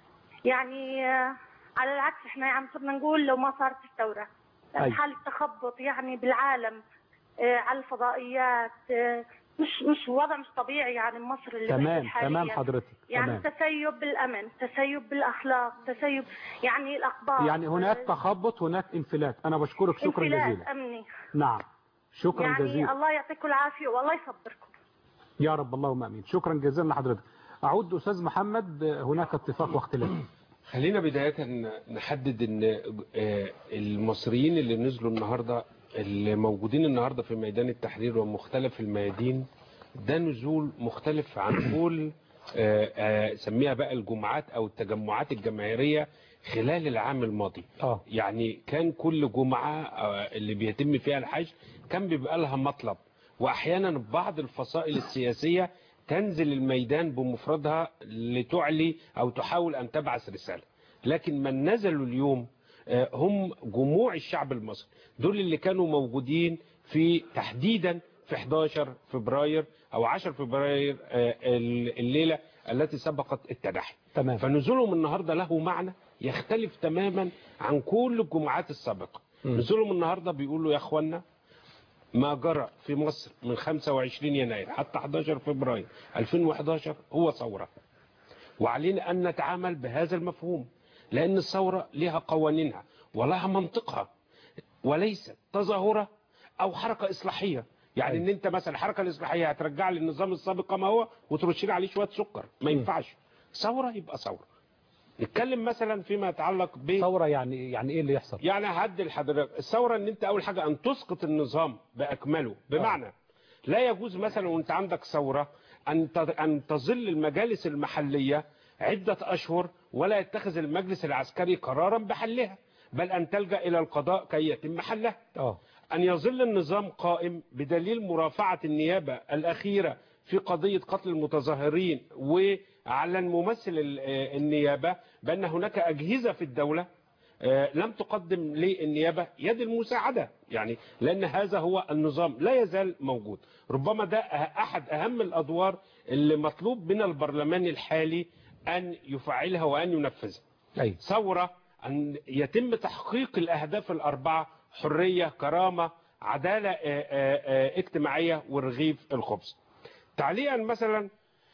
يعني آه، على العكس احنا يعني صرنا نقول لو ما صارت الثوره، أي. حاله تخبط يعني بالعالم، آه، على الفضائيات، آه، مش مش وضع مش طبيعي يعني مصر اللي تمام بيحصل حاليا. تمام حضرتك. يعني تمام. تسيب بالامن، تسيب بالاخلاق، تسيب يعني الاخبار، يعني هناك تخبط، هناك انفلات. انا بشكرك شكرا انفلات جزيلا. امني. نعم شكرا يعني جزيلا. الله يعطيكم العافيه والله يصبركم. يا رب اللهم امين. شكرا جزيلا لحضرتك. اعود استاذ محمد. هناك اتفاق واختلاف. خلينا بداية نحدد ان المصريين اللي نزلوا النهاردة، اللي موجودين النهاردة في ميدان التحرير ومختلف الميادين، ده نزول مختلف عن كل سميها بقى الجمعات او التجمعات الجماهيرية خلال العام الماضي. آه. يعني كان كل جمعة اللي بيتم فيها الحج كان بيبقى لها مطلب، واحيانا بعض الفصائل السياسية تنزل الميدان بمفردها لتعلي او تحاول ان تبعث رسالة. لكن من نزلوا اليوم هم جموع الشعب المصري، دول اللي كانوا موجودين في تحديدا في حداشر فبراير او عشرة فبراير الليلة التي سبقت التنحي. تمام. فنزولهم النهاردة له معنى يختلف تماما عن كل الجمعات السابقة. م. نزولهم النهاردة بيقولوا يا اخوانا ما جرى في مصر من خمسة وعشرين يناير حتى حداشر فبراير ألفين وحداشر هو ثورة، وعلينا أن نتعامل بهذا المفهوم، لأن الثورة لها قوانينها ولها منطقها، وليست تظاهرة أو حركة إصلاحية. يعني ان انت مثلا الحركه الاصلاحيه هترجع لي النظام السابق كما هو وترش لي عليه شويه سكر، ما ينفعش. ثوره يبقى ثوره. نتكلم مثلا فيما يتعلق ب ثوره، يعني يعني ايه اللي يحصل؟ يعني هدي لحضرتك الثوره ان انت اول حاجه ان تسقط النظام باكمله، بمعنى لا يجوز مثلا وانت عندك ثوره ان ان تظل المجالس المحليه عده اشهر ولا يتخذ المجلس العسكري قرارا بحلها، بل ان تلجا الى القضاء كي يتم حلها. اه أن يظل النظام قائم بدليل مرافعة النيابة الأخيرة في قضية قتل المتظاهرين، وأعلن ممثل النيابة بأن هناك أجهزة في الدولة لم تقدم للنيابة يد المساعدة، يعني لأن هذا هو النظام لا يزال موجود. ربما ده أحد أهم الأدوار اللي مطلوب من البرلمان الحالي أن يفعلها وأن ينفذها. أي. ثورة أن يتم تحقيق الأهداف الأربعة: حرية، كرامة، عدالة اجتماعية، ورغيف الخبز. تعليقا مثلا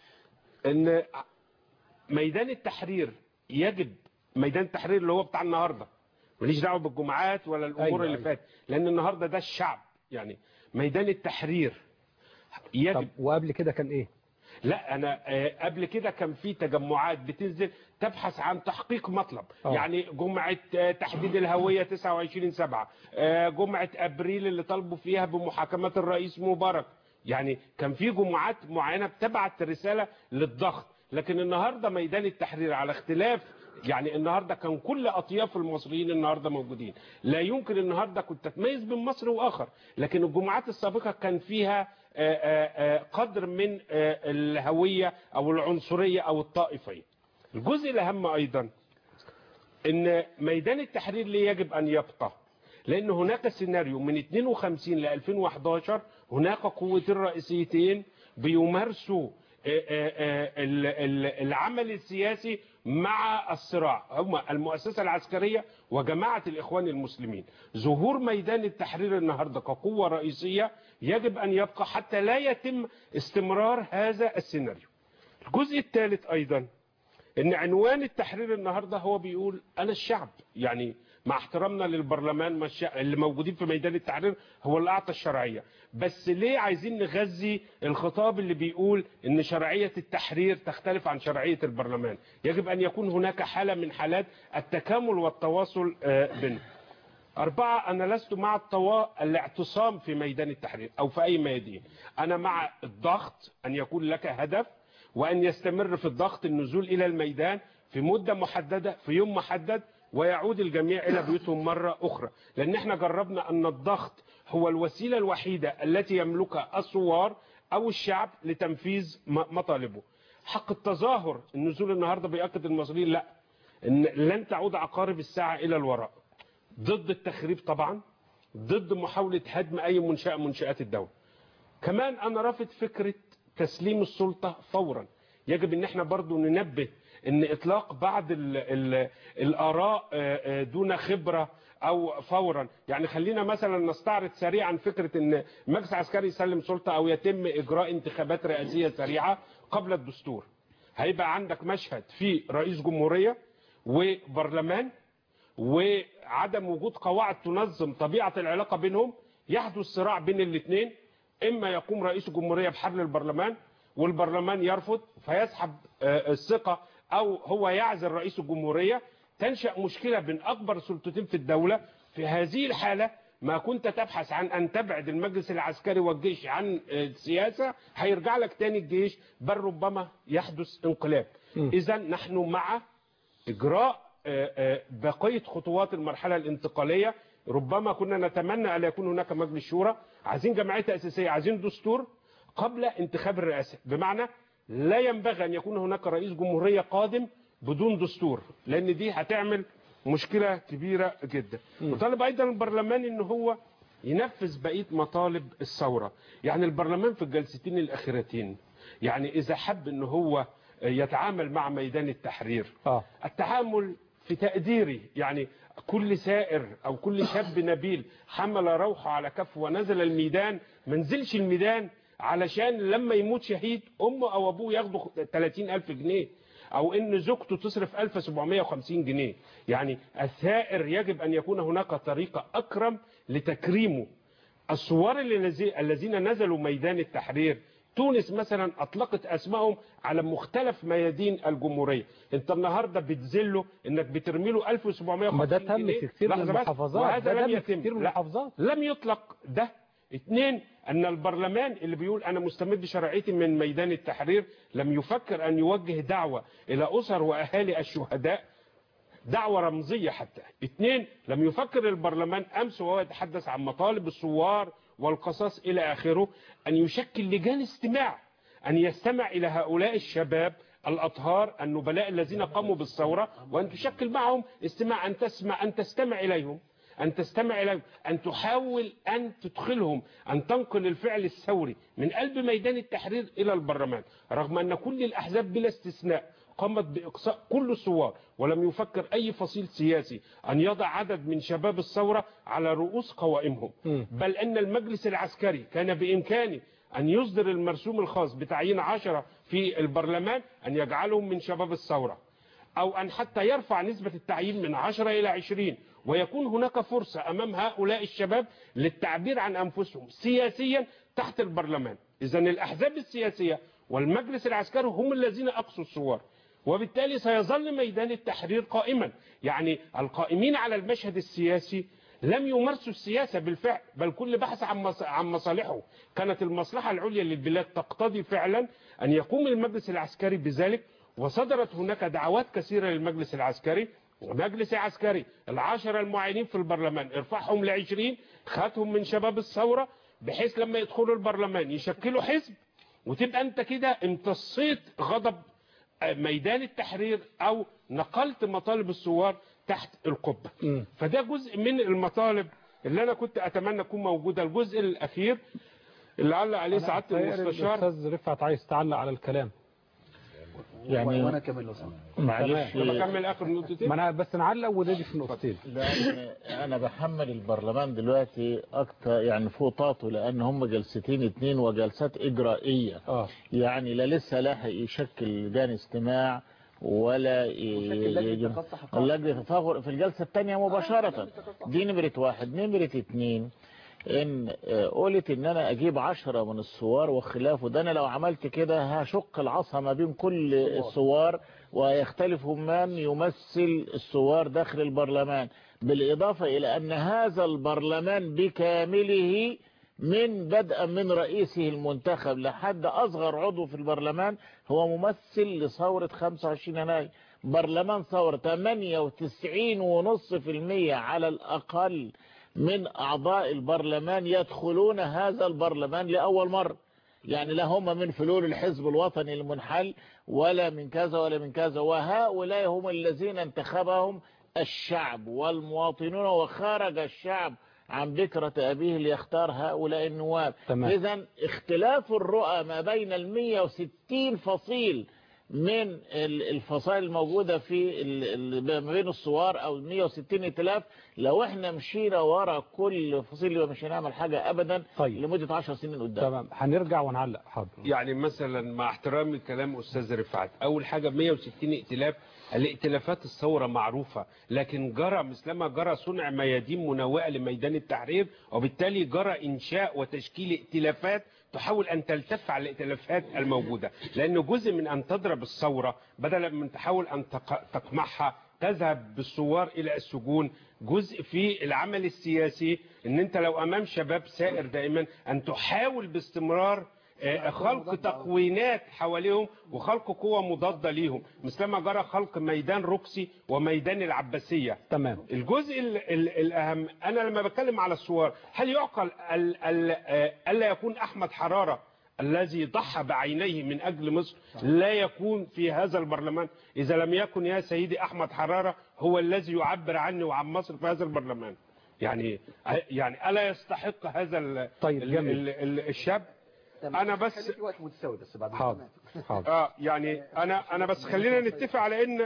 ان ميدان التحرير يجب ميدان التحرير اللي هو بتاع النهارده، ماليش دعوه بالجمعات ولا الامور أيوة اللي أيوة. فاتت، لان النهارده ده الشعب. يعني ميدان التحرير يجب. طب وقبل كده كان ايه؟ لا انا قبل كده كان في تجمعات بتنزل تبحث عن تحقيق مطلب. أوه. يعني جمعة تحديد الهوية تسعة وعشرين سبعة، جمعة ابريل اللي طالبوا فيها بمحاكمة الرئيس مبارك، يعني كان في جمعات معينة بتبعت رسالة للضغط. لكن النهاردة ميدان التحرير على اختلاف، يعني النهاردة كان كل أطياف المصريين النهاردة موجودين، لا يمكن النهاردة كنت تتميز بين مصر وآخر. لكن الجمعات السابقة كان فيها قدر من الهوية أو العنصرية أو الطائفية. الجزء الأهم أيضا أن ميدان التحرير ليه يجب أن يبقى، لأن هناك سيناريو من اثنين وخمسين ل ألفين وحداشر هناك قوتين رئيسيتين بيمارسوا العمل السياسي مع الصراع، هم المؤسسة العسكرية وجماعة الإخوان المسلمين. ظهور ميدان التحرير النهاردة كقوة رئيسية يجب أن يبقى حتى لا يتم استمرار هذا السيناريو. الجزء الثالث أيضا ان عنوان التحرير النهارده هو بيقول انا الشعب، يعني مع احترامنا للبرلمان اللي موجودين في ميدان التحرير هو اللي اعطى الشرعيه، بس ليه عايزين نغذي الخطاب اللي بيقول ان شرعيه التحرير تختلف عن شرعيه البرلمان؟ يجب ان يكون هناك حاله من حالات التكامل والتواصل بينهم. أربعة، أنا لست مع الطوا... الاعتصام في ميدان التحرير أو في أي ميادين. أنا مع الضغط، أن يكون لك هدف وأن يستمر في الضغط النزول إلى الميدان في مدة محددة في يوم محدد ويعود الجميع إلى بيوتهم مرة أخرى، لأن احنا جربنا أن الضغط هو الوسيلة الوحيدة التي يملكها الثوار أو الشعب لتنفيذ مطالبه. حق التظاهر، النزول النهاردة بيأكد المصريين لا، إن لن تعود عقارب الساعة إلى الوراء. ضد التخريب طبعا، ضد محاولة هدم أي منشأة منشآت الدولة. كمان أنا رافض فكرة تسليم السلطة فورا. يجب ان احنا برضو ننبه ان اطلاق بعض ال ال الاراء دون خبرة او فورا، يعني خلينا مثلا نستعرض سريعا فكرة ان المجلس العسكري يسلم سلطة او يتم اجراء انتخابات رئاسية سريعة قبل الدستور. هيبقى عندك مشهد في رئيس جمهورية وبرلمان وعدم وجود قواعد تنظم طبيعة العلاقة بينهم، يحدث صراع بين الاثنين، إما يقوم رئيس الجمهورية بحل البرلمان والبرلمان يرفض فيسحب الثقة أو هو يعزل رئيس الجمهورية، تنشأ مشكلة بين أكبر سلطتين في الدولة. في هذه الحالة ما كنت تبحث عن أن تبعد المجلس العسكري والجيش عن السياسة هيرجع لك تاني الجيش، بل ربما يحدث انقلاب. إذا نحن مع إجراء بقية خطوات المرحلة الانتقالية. ربما كنا نتمنى أن يكون هناك مجلس شورى، عايزين جمعية تأسيسية، عايزين دستور قبل انتخاب الرئاسة، بمعنى لا ينبغي أن يكون هناك رئيس جمهورية قادم بدون دستور، لأن دي هتعمل مشكلة كبيرة جدا. وطالب أيضا البرلمان أن هو ينفذ بقية مطالب الثورة. يعني البرلمان في الجلستين الأخيرتين يعني إذا حب أن هو يتعامل مع ميدان التحرير آه. التعامل في تقديري يعني كل سائر أو كل شاب نبيل حمل روحه على كف ونزل الميدان، منزلش الميدان علشان لما يموت شهيد أمه أو أبوه ياخدوا ثلاثين ألف جنيه أو إن زوجته تصرف ألف وسبعمائة وخمسين جنيه. يعني الثائر يجب أن يكون هناك طريقة أكرم لتكريمه. الثوار الذين نزلوا ميدان التحرير، تونس مثلا أطلقت أسمائهم على مختلف ميادين الجمهورية. انت النهاردة بتذله انك بترمي له ألف وسبعمائة وخمسين جنيه. ما ده تم في كثير من المحافظات، وهذا لم يتم. كثير من المحافظات لم يطلق ده. اثنين، ان البرلمان اللي بيقول انا مستمد شرعيتي من ميدان التحرير لم يفكر ان يوجه دعوة الى اسر واهالي الشهداء، دعوة رمزية حتى. اثنين، لم يفكر البرلمان امس وهو يتحدث عن مطالب الثوار والقصاص الى اخره ان يشكل لجان استماع، ان يستمع الى هؤلاء الشباب الاطهار النبلاء الذين قاموا بالثورة، وان تشكل معهم استماع، ان تسمع، ان تستمع اليهم، أن تستمع إليهم، أن تحاول أن تدخلهم، أن تنقل الفعل الثوري من قلب ميدان التحرير إلى البرلمان، رغم أن كل الأحزاب بلا استثناء قامت بإقصاء كل الثوار، ولم يفكر أي فصيل سياسي أن يضع عدد من شباب الثورة على رؤوس قوائمهم. بل أن المجلس العسكري كان بإمكانه أن يصدر المرسوم الخاص بتعيين عشرة في البرلمان أن يجعلهم من شباب الثورة، أو أن حتى يرفع نسبة التعيين من عشرة إلى عشرين، ويكون هناك فرصة أمام هؤلاء الشباب للتعبير عن أنفسهم سياسيا تحت البرلمان. إذن الأحزاب السياسية والمجلس العسكري هم الذين أقصوا الثوار، وبالتالي سيظل ميدان التحرير قائما. يعني القائمين على المشهد السياسي لم يمارسوا السياسة بالفعل، بل كل بحث عن مصالحه. كانت المصلحة العليا للبلاد تقتضي فعلا أن يقوم المجلس العسكري بذلك، وصدرت هناك دعوات كثيرة للمجلس العسكري. ومجلس العسكري العشرة المعينين في البرلمان ارفعهم لعشرين، خاتهم من شباب الثورة، بحيث لما يدخلوا البرلمان يشكلوا حزب، وتبقى انت كده امتصيت غضب ميدان التحرير او نقلت مطالب الثوار تحت القبة. م. فده جزء من المطالب اللي انا كنت اتمنى تكون موجودة. الجزء الاخير اللي علق عليه سعاده خير المستشار. الاستاذ رفعت عايز تعلق على الكلام. يعني وانا كمان لو سمحت. معلش بكمل اخر نقطتين. ما انا بس نعلق ونجي في نقطتين. لان انا بحمل البرلمان دلوقتي اكتر يعني فوق طاقته، لان هم جلستين اتنين وجلسات اجرائيه. اه يعني لا لسه لاحق يشكل لجان استماع ولا لجنه تفاخر في الجلسه الثانيه مباشره. دي نمره واحد. نمره اتنين ان قلت ان انا اجيب عشرة من الثوار وخلافه، ده انا لو عملت كده هشق العصا ما بين كل الثوار ويختلف من يمثل الثوار داخل البرلمان، بالاضافه الى ان هذا البرلمان بكامله من بدءا من رئيسه المنتخب لحد اصغر عضو في البرلمان هو ممثل لثوره خمسة وعشرين يناير. برلمان ثوره ثمانية وتسعين فاصلة خمسة بالمئة على الاقل من أعضاء البرلمان يدخلون هذا البرلمان لأول مرة. يعني لا هم من فلول الحزب الوطني المنحل ولا من كذا ولا من كذا، وهؤلاء هم الذين انتخبهم الشعب والمواطنون، وخرج الشعب عن بكرة أبيه ليختار هؤلاء النواب. إذن اختلاف الرؤى ما بين المية وستين فصيل من الفصائل الموجودة في ما بين الثوار او مية وستين ائتلاف، لو احنا مشينا ورا كل فصيل يبقى مش هنعمل حاجة ابدا. طيب. لمدة عشر سنين قدام. تمام هنرجع ونعلق. حاضر. يعني مثلا مع احترامي الكلام استاذ رفعت، اول حاجة مية وستين ائتلاف، الائتلافات الثورة معروفة، لكن جرى مثلما جرى صنع ميادين منوئة لميدان التحرير، وبالتالي جرى انشاء وتشكيل ائتلافات تحاول أن تلتف على الائتلافات الموجودة، لأنه جزء من أن تضرب الثورة بدلا من تحاول أن تقمعها تذهب بالثوار إلى السجون. جزء في العمل السياسي أن أنت لو أمام شباب سائر دائما أن تحاول باستمرار خلق تقوينات حواليهم وخلق قوة مضادة ليهم، مثلما جرى خلق ميدان روكسي وميدان العباسية. تمام. الجزء ال ال الأهم، أنا لما بتكلم على الثوار، هل يعقل ألا يكون أحمد حرارة الذي ضحى بعينيه من أجل مصر لا يكون في هذا البرلمان؟ إذا لم يكن يا سيدي أحمد حرارة هو الذي يعبر عني وعن مصر في هذا البرلمان، يعني يعني ألا يستحق هذا ال طيب ال ال ال الشاب؟ انا بس في وقت متساوي بس بعد حاضر حاضر اه يعني انا انا بس خلينا نتفق على ان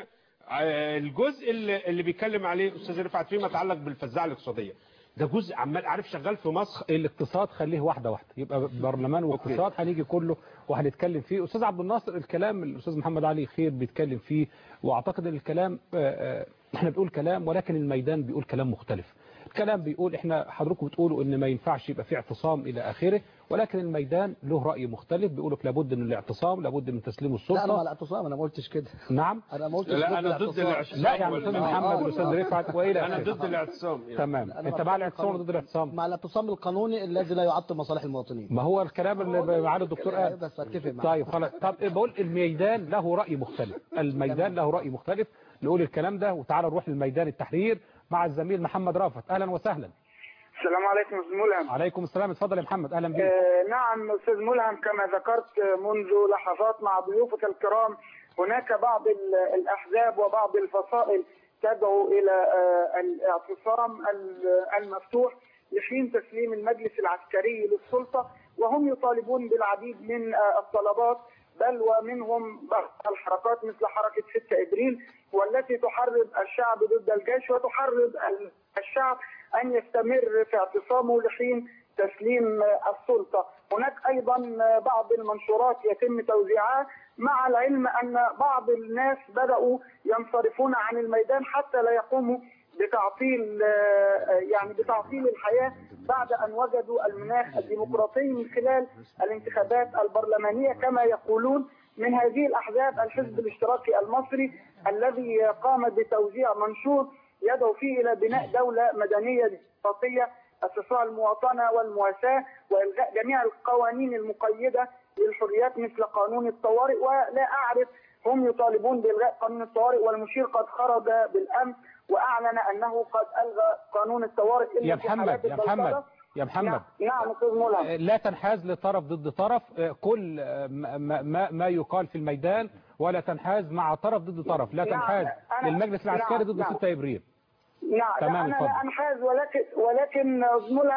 الجزء اللي, اللي بيتكلم عليه استاذ رفعت فيما يتعلق بالفزاعه الاقتصاديه، ده جزء عمال عارف شغال في مصر. الاقتصاد خليه واحده واحده، يبقى برلمان واقتصاد هنيجي كله وهنتكلم فيه. استاذ عبد الناصر الكلام الاستاذ محمد علي خير بيتكلم فيه، واعتقد ان الكلام احنا بنقول كلام ولكن الميدان بيقول كلام مختلف. الكلام بيقول احنا حضراتكم بتقولوا ان ما ينفعش يبقى في اعتصام الى اخره، ولكن الميدان له راي مختلف، بيقولوا لابد من الاعتصام، لابد من تسليم السلطه. لا انا مع الاعتصام، انا ما قلتش كده. نعم انا ما قلتش لا انا ضد الاعتصام. لا يعني الاستاذ محمد والاستاذ رفعت والى انا ضد الاعتصام يعني. تمام. انت مع الاعتصام ولا ضد الاعتصام؟ مع الاعتصام القانوني الذي لا يعطل مصالح المواطنين. ما هو الكلام اللي معاه الدكتور قال. بس اتفق معاك. طيب خلاص. طب بقول الميدان له راي مختلف، الميدان له راي مختلف، نقول الكلام ده وتعالى نروح للميدان التحرير مع الزميل محمد رافت. اهلا وسهلا. السلام عليكم استاذ ملهم. عليكم السلام، اتفضل يا محمد. اهلا بك. آه نعم استاذ ملهم، كما ذكرت منذ لحظات مع ضيوفك الكرام، هناك بعض الاحزاب وبعض الفصائل تدعو الى آه الاعتصام المفتوح لحين تسليم المجلس العسكري للسلطه، وهم يطالبون بالعديد من آه الطلبات، بل ومنهم بعض الحركات مثل حركه ستة ابريل والتي تحرض الشعب ضد الجيش وتحرض الشعب أن يستمر في اعتصامه لحين تسليم السلطة. هناك أيضا بعض المنشورات يتم توزيعها، مع العلم أن بعض الناس بدأوا ينصرفون عن الميدان حتى لا يقوموا بتعطيل يعني بتعطيل الحياة بعد أن وجدوا المناخ الديمقراطي من خلال الانتخابات البرلمانية كما يقولون. من هذه الأحزاب الحزب الاشتراكي المصري الذي قام بتوزيع منشور يدعو فيه إلى بناء دولة مدنية ديمقراطية أساسها المواطنة والمواساة وإلغاء جميع القوانين المقيدة للحريات مثل قانون الطوارئ. ولا أعرف هم يطالبون بإلغاء قانون الطوارئ، والمشير قد خرج بالأمس وأعلن أنه قد ألغى قانون الطوارئ. يا محمد يا محمد يا محمد نعم استاذ ملهم، لا تنحاز لطرف ضد طرف، كل ما, ما, ما يقال في الميدان، ولا تنحاز مع طرف ضد طرف، لا تنحاز نعم. للمجلس العسكري نعم. ضد ستة ابريل. نعم تمام. انا لا انحاز، ولكن ولكن استاذ ملهم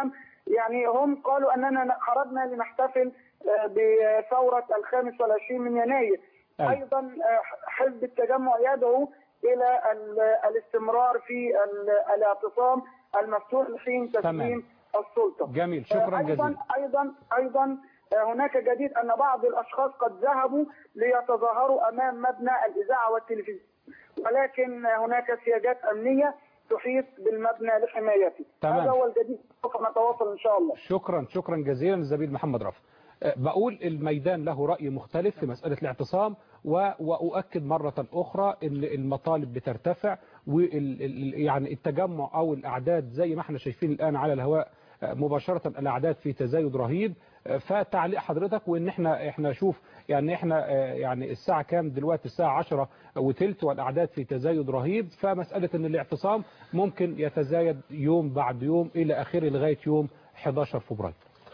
يعني هم قالوا أننا خرجنا لنحتفل بثورة الخامس والعشرين من يناير. أي. أيضا حزب التجمع يدعو إلى الاستمرار في الاعتصام المفتوح لحين تسليم السلطة. جميل، شكرا أيضا جزيلا. أيضا أيضا هناك جديد أن بعض الأشخاص قد ذهبوا ليتظاهروا أمام مبنى الإذاعة والتلفزيون، ولكن هناك سياجات أمنية تحيط بالمبنى لحمايته. تمام. هذا هو الجديد، سوف نتواصل إن شاء الله. شكرا شكرا جزيلا الزميل محمد رافع. بقول الميدان له رأي مختلف في مسألة الاعتصام، وأؤكد مرة أخرى أن المطالب بترتفع، ويعني التجمع أو الأعداد زي ما احنا شايفين الآن على الهواء مباشرة الأعداد في تزايد رهيب. فتعليق حضرتك وان احنا احنا شوف يعني احنا يعني الساعة كام دلوقتي؟ الساعة عشرة وثلث والاعداد في تزايد رهيب. فمسألة ان الاعتصام ممكن يتزايد يوم بعد يوم الى اخره لغاية يوم أحد عشر فبراير.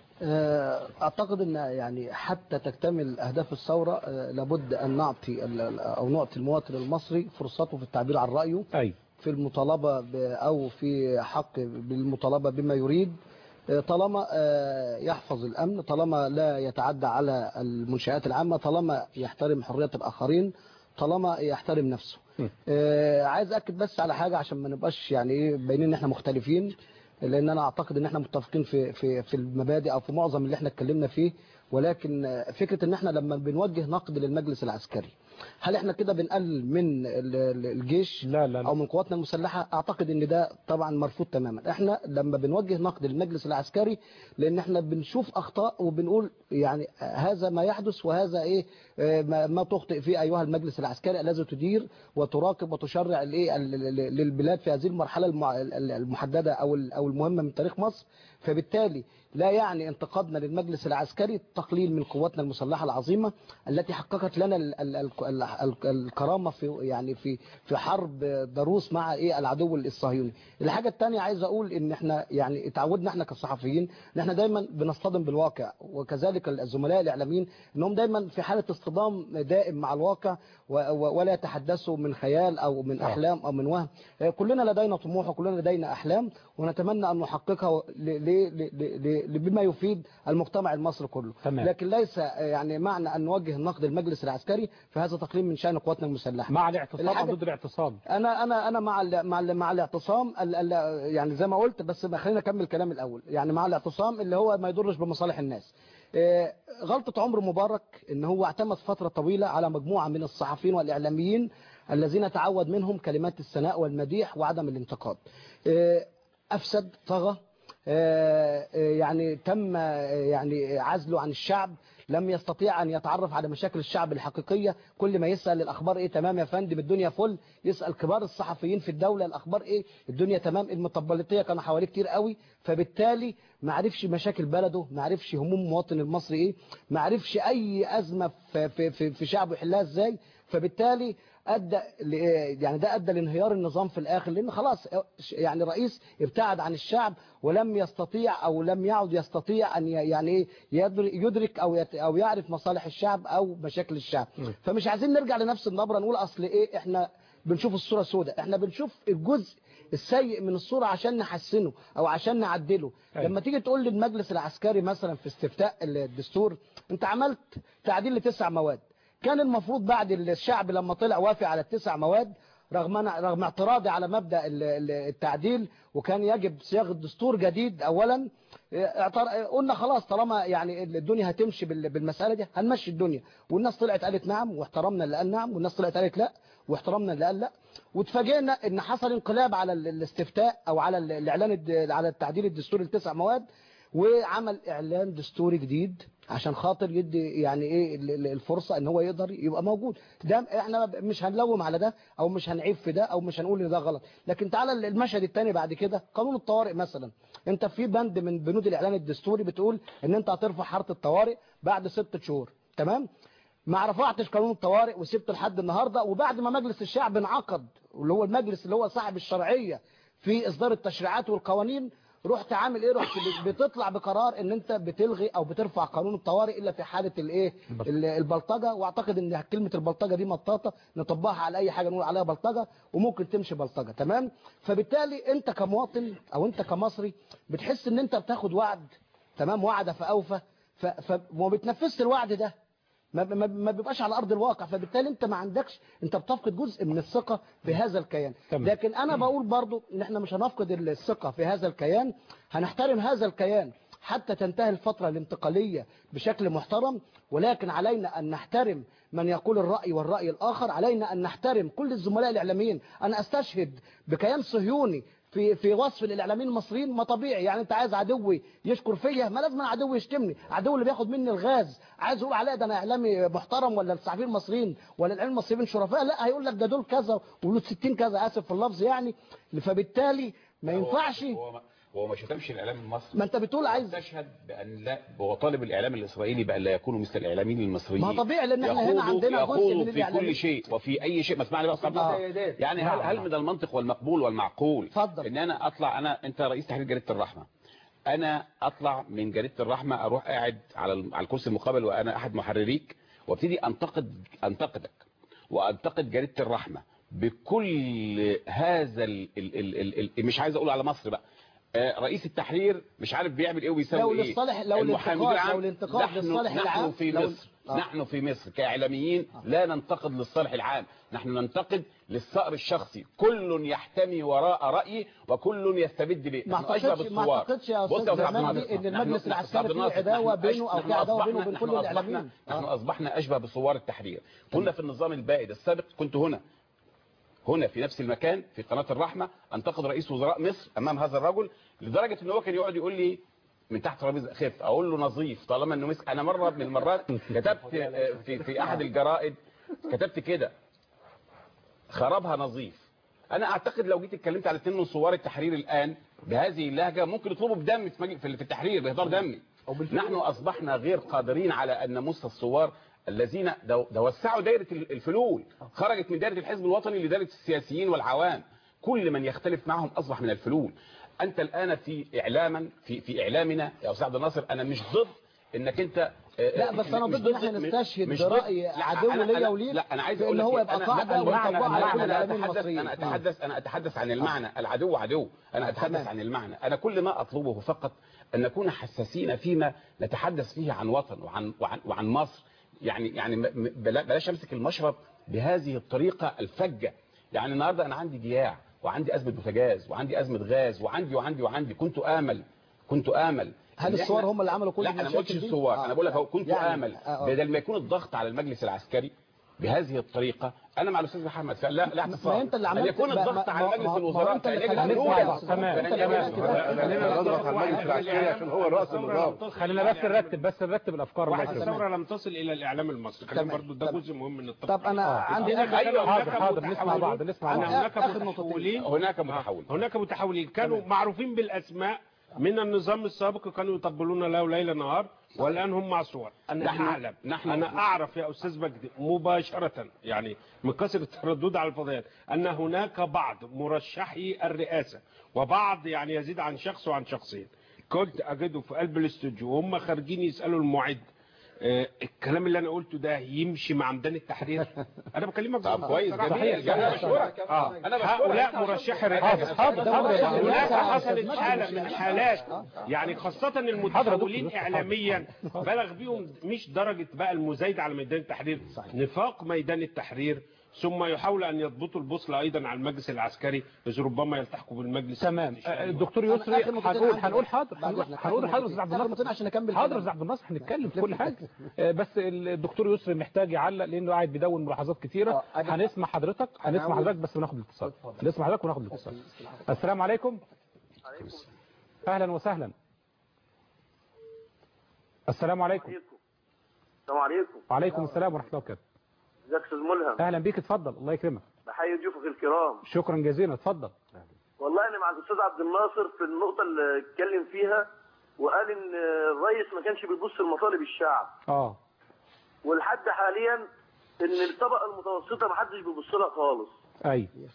اعتقد ان يعني حتى تكتمل اهداف الثورة لابد ان نعطي او نعطي المواطن المصري فرصته في التعبير عن رأيه. أي. في المطالبة او في حق بالمطالبة بما يريد، طالما يحفظ الأمن، طالما لا يتعدى على المنشآت العامة، طالما يحترم حرية الآخرين، طالما يحترم نفسه. عايز أكد بس على حاجة عشان ما نبقاش يعني ايه باينين ان احنا مختلفين، لأن أنا أعتقد ان احنا متفقين في في في المبادئ أو في معظم اللي احنا اتكلمنا فيه، ولكن فكرة ان احنا لما بنوجه نقد للمجلس العسكري، هل احنا كده بنقلل من الجيش لا لا لا. او من قواتنا المسلحة؟ اعتقد ان ده طبعا مرفوض تماما. احنا لما بنوجه نقد للمجلس العسكري لان احنا بنشوف اخطاء وبنقول يعني هذا ما يحدث وهذا ايه ما تخطئ فيه ايها المجلس العسكري الذي تدير وتراقب وتشرع الايه للبلاد في هذه المرحلة المحددة او او المهمة من تاريخ مصر. فبالتالي لا يعني انتقادنا للمجلس العسكري تقليل من قواتنا المسلحة العظيمة التي حققت لنا الكرامة في يعني في في حرب ضروس مع ايه العدو الصهيوني. الحاجة الثانية عايز اقول ان احنا يعني اتعودنا احنا كصحفيين ان احنا دايما بنصطدم بالواقع، وكذلك الزملاء الاعلاميين انهم دايما في حالة اصطدام دائم مع الواقع ولا يتحدثوا من خيال او من احلام او من وهم. كلنا لدينا طموح وكلنا لدينا احلام ونتمنى ان نحققها بما يفيد المجتمع المصري كله. تمام. لكن ليس يعني معنى ان نوجه النقد المجلس العسكري فهذا تقليل من شأن قواتنا المسلحة. مع الاعتصام او ضد الاعتصام؟ انا انا انا مع ال مع ال مع الاعتصام ال ال يعني زي ما قلت، بس خلينا اكمل كلامي الاول. يعني مع الاعتصام اللي هو ما يضرش بمصالح الناس. غلطة عمر مبارك ان هو اعتمد فترة طويلة على مجموعة من الصحفيين والاعلاميين الذين تعود منهم كلمات الثناء والمديح وعدم الانتقاد. افسد، طغى، يعني تم يعني عزله عن الشعب، لم يستطيع أن يتعرف على مشاكل الشعب الحقيقية. كل ما يسأل الأخبار إيه؟ تمام يا فندم الدنيا فل. يسأل كبار الصحفيين في الدولة الأخبار إيه؟ الدنيا تمام. المطبلاتية كانوا حواليه كتير قوي، فبالتالي ما عرفش مشاكل بلده، ما عرفش هموم المواطن المصري إيه، ما عرفش أي أزمة في, في, في, في شعبه يحلها إزاي. فبالتالي أدى يعني ده أدى لانهيار النظام في الآخر، لأن خلاص يعني رئيس ابتعد عن الشعب ولم يستطيع أو لم يعد يستطيع أن يعني يدرك أو أو يعرف مصالح الشعب أو مشاكل الشعب. فمش عايزين نرجع لنفس النبرة نقول أصل إيه إحنا بنشوف الصورة سوداء، إحنا بنشوف الجزء السيء من الصورة عشان نحسنه أو عشان نعدله. أي. لما تيجي تقول للمجلس العسكري مثلا في استفتاء الدستور أنت عملت تعديل لتسع مواد، كان المفروض بعد الشعب لما طلع وافق على التسع مواد رغم رغم اعتراضي على مبدأ التعديل وكان يجب صياغة دستور جديد أولا، قلنا خلاص طالما يعني الدنيا هتمشي بالمسألة دي هنمشي الدنيا، والناس طلعت قالت نعم واحترمنا اللي قال نعم، والناس طلعت قالت لا واحترمنا اللي قال لا، واتفاجئنا ان حصل انقلاب على الاستفتاء او على الاعلان على التعديل الدستوري لتسع مواد، وعمل اعلان دستوري جديد عشان خاطر يدي يعني ايه الفرصة ان هو يقدر يبقى موجود. ده احنا مش هنلوم على ده او مش هنعيب في ده او مش هنقول ان ده غلط. لكن تعالى المشهد الثاني بعد كده، قانون الطوارئ مثلا، انت في بند من بنود الاعلان الدستوري بتقول ان انت هترفع حالة الطوارئ بعد ست شهور، تمام؟ ما رفعتش قانون الطوارئ وسبته لحد النهارده، وبعد ما مجلس الشعب انعقد اللي هو المجلس اللي هو صاحب الشرعية في اصدار التشريعات والقوانين، رحت عامل ايه؟ رحت بتطلع بقرار ان انت بتلغي او بترفع قانون الطوارئ الا في حاله الايه البلطجه. واعتقد ان كلمه البلطجه دي مطاطه نطبقها على اي حاجه نقول عليها بلطجه وممكن تمشي بلطجه. تمام. فبالتالي انت كمواطن او انت كمصري بتحس ان انت بتاخد وعد، تمام، وعد فاوفى، فما بتنفذش الوعد ده، ما ما بيبقاش على ارض الواقع. فبالتالي انت ما عندكش، انت بتفقد جزء من الثقه في هذا الكيان. تمام. لكن انا بقول برضو ان احنا مش هنفقد الثقه في هذا الكيان، هنحترم هذا الكيان حتى تنتهي الفتره الانتقاليه بشكل محترم. ولكن علينا ان نحترم من يقول الراي والراي الاخر، علينا ان نحترم كل الزملاء الاعلاميين. انا استشهد بكيان صهيوني في في وصف الاعلاميين المصريين. ما طبيعي يعني انت عايز عدوي يشكر فيا، ما لازم عدوي يشتمني، عدو اللي بياخد مني الغاز عايز يقول عليا ده انا اعلامي محترم، ولا الصحفيين المصريين ولا الاعلاميين المصريين شرفاء، لا هيقول لك ده دول كذا ودول ستين كذا، اسف في اللفظ يعني. فبالتالي ما ينفعش. هو هو ما شتمش الاعلام المصري، ما انت بتقول عايز تشهد بان لا، هو طالب الاعلام الاسرائيلي بان لا يكونوا مثل الاعلاميين المصريين. ما طبيعي لان احنا هنا عندنا جزء من في كل شيء وفي اي شيء. ما اسمعني بس آه. يعني هل هل من المنطق والمقبول والمعقول فضل. ان انا اطلع، انا انت رئيس تحرير جريده الرحمه، انا اطلع من جريده الرحمه اروح قاعد على على الكرسي المقابل وانا احد محرريك وابتدي انتقد انتقدك وانتقد جريده الرحمه بكل هذا ال ال ال ال مش عايز اقول على مصر بقى، رئيس التحرير مش عارف بيعمل ايه وبيسوي لو ايه. للصالح، لو الانتقاد لو الانتقاد للصالح العام. نحن في مصر آه. نحن في مصر كاعلاميين آه. لا ننتقد للصالح العام، نحن ننتقد للصقر الشخصي. كل يحتمي وراء رايه وكل يستبد به. ما اعتقدش ما اعتقدش يا استاذ زمان ان المجلس العسكري فيه عداوه بينه او في عداوه بينه وبين كل الاعلاميين. نحن اصبحنا اشبه بثوار التحرير. كنا في النظام البائد السابق، كنت هنا هنا في نفس المكان في قناة الرحمة انتقد رئيس وزراء مصر امام هذا الرجل، لدرجة ان هو كان يقعد يقول لي من تحت ترابيزه خف، اقول له نظيف طالما انه مسك. انا مرة من المرات كتبت في في احد الجرائد كتبت كده خربها نظيف. انا اعتقد لو جيت اتكلمت على اثنين من ثوار التحرير الان بهذه اللهجة ممكن يطلبوا بدم في التحرير باهدار دمي. نحن اصبحنا غير قادرين على ان نمس الثوار الذين توسعوا دائرة الفلول، خرجت من دائرة الحزب الوطني لدائرة السياسيين والعوام. كل من يختلف معهم أصبح من الفلول. أنت الآن في إعلاما في في إعلامنا يا أستاذ عبد الناصر، أنا مش ضد إنك أنت لا بس أنا ضد إن احنا نستشهد برأي عدو ليا وليك لا أنا عايز أقول لك إن هو يبقى قاعدة ونطبقها على كل الإعلاميين المصريين. أنا أتحدث أنا أتحدث عن المعنى. العدو عدو، أنا أتحدث عن المعنى. أنا كل ما أطلبه فقط أن نكون حساسين فيما نتحدث فيه عن وطن وعن وعن, وعن مصر. يعني يعني بلاش امسك المشرب بهذه الطريقة الفجة. يعني النهاردة انا عندي جياع وعندي ازمة بوتاجاز وعندي ازمة غاز وعندي وعندي وعندي كنت امل كنت امل هل الثوار هم اللي عملوا كل لا انا ما قلتش الثوار آه. انا بقول لك كنت يعني امل آه. بدل ما يكون الضغط على المجلس العسكري بهذه الطريقة. انا مع الاستاذ محمد لا لا اعتصام، انت اللي عملت يكون الضغط على مجلس الوزراء تمام تمام خلينا نضغط على المجلس العسكري عشان هو الراس النظام. خلينا بس نرتب بس نرتب الافكار. واحد الثوره لم تصل الى الاعلام المصري، خلينا برضه ده جزء مهم من التفكير. طب انا عندي حاضر حاضر نسمع بعض نسمع بعض. هناك متحولين هناك متحولين هناك متحولين كانوا معروفين بالاسماء من النظام السابق، كانوا يطبلون له ليل نهار، والآن هم مع صور. أنا أعلم نحن أنا أعرف يا أستاذ مجدي مباشرة يعني من كثرة التردد على الفضائيات أن هناك بعض مرشحي الرئاسة وبعض يعني يزيد عن شخص وعن شخصين كنت أجده في قلب الاستوديو وهم خارجين يسألوا المعد آه الكلام اللي انا قلته ده يمشي مع ميدان التحرير. انا بكلمك طب كويس جميل انا بشكرك. اه انا بشكرك. هؤلاء مرشحي الرئاسه هناك حصلت حاله من حالات يعني خاصه المتحولين اعلاميا بلغ بيهم مش درجه بقى المزايده على ميدان التحرير، نفاق ميدان التحرير، ثم يحاول ان يضبطوا البوصله ايضا على المجلس العسكري اذ ربما يلتحقوا بالمجلس. تمام. الدكتور يسري هنقول هنقول حاضر هنقول حاضر استاذ عبد الناصر عشان اكمل حاضر استاذ عبد الناصر هنتكلم في كل حاجه. بس الدكتور يسري محتاج يعلق لانه قاعد بيدون ملاحظات كثيره. هنسمع حضرتك هنسمع حضرتك بس بناخد الاتصال. نسمع حضرتك وناخد الاتصال. السلام عليكم. اهلا وسهلا. السلام عليكم. السلام عليكم. وعليكم السلام ورحمه الله وبركاته. ازيك يا استاذ ملهم؟ اهلا بيك اتفضل الله يكرمك. بحيي ضيوفك الكرام. شكرا جزيلا اتفضل. والله انا مع الاستاذ عبد الناصر في النقطه اللي اتكلم فيها وقال ان الرئيس ما كانش بيبص لمطالب الشعب. اه ولحد حاليا ان الطبقه المتوسطه ما حدش بيبص لها خالص. ايوه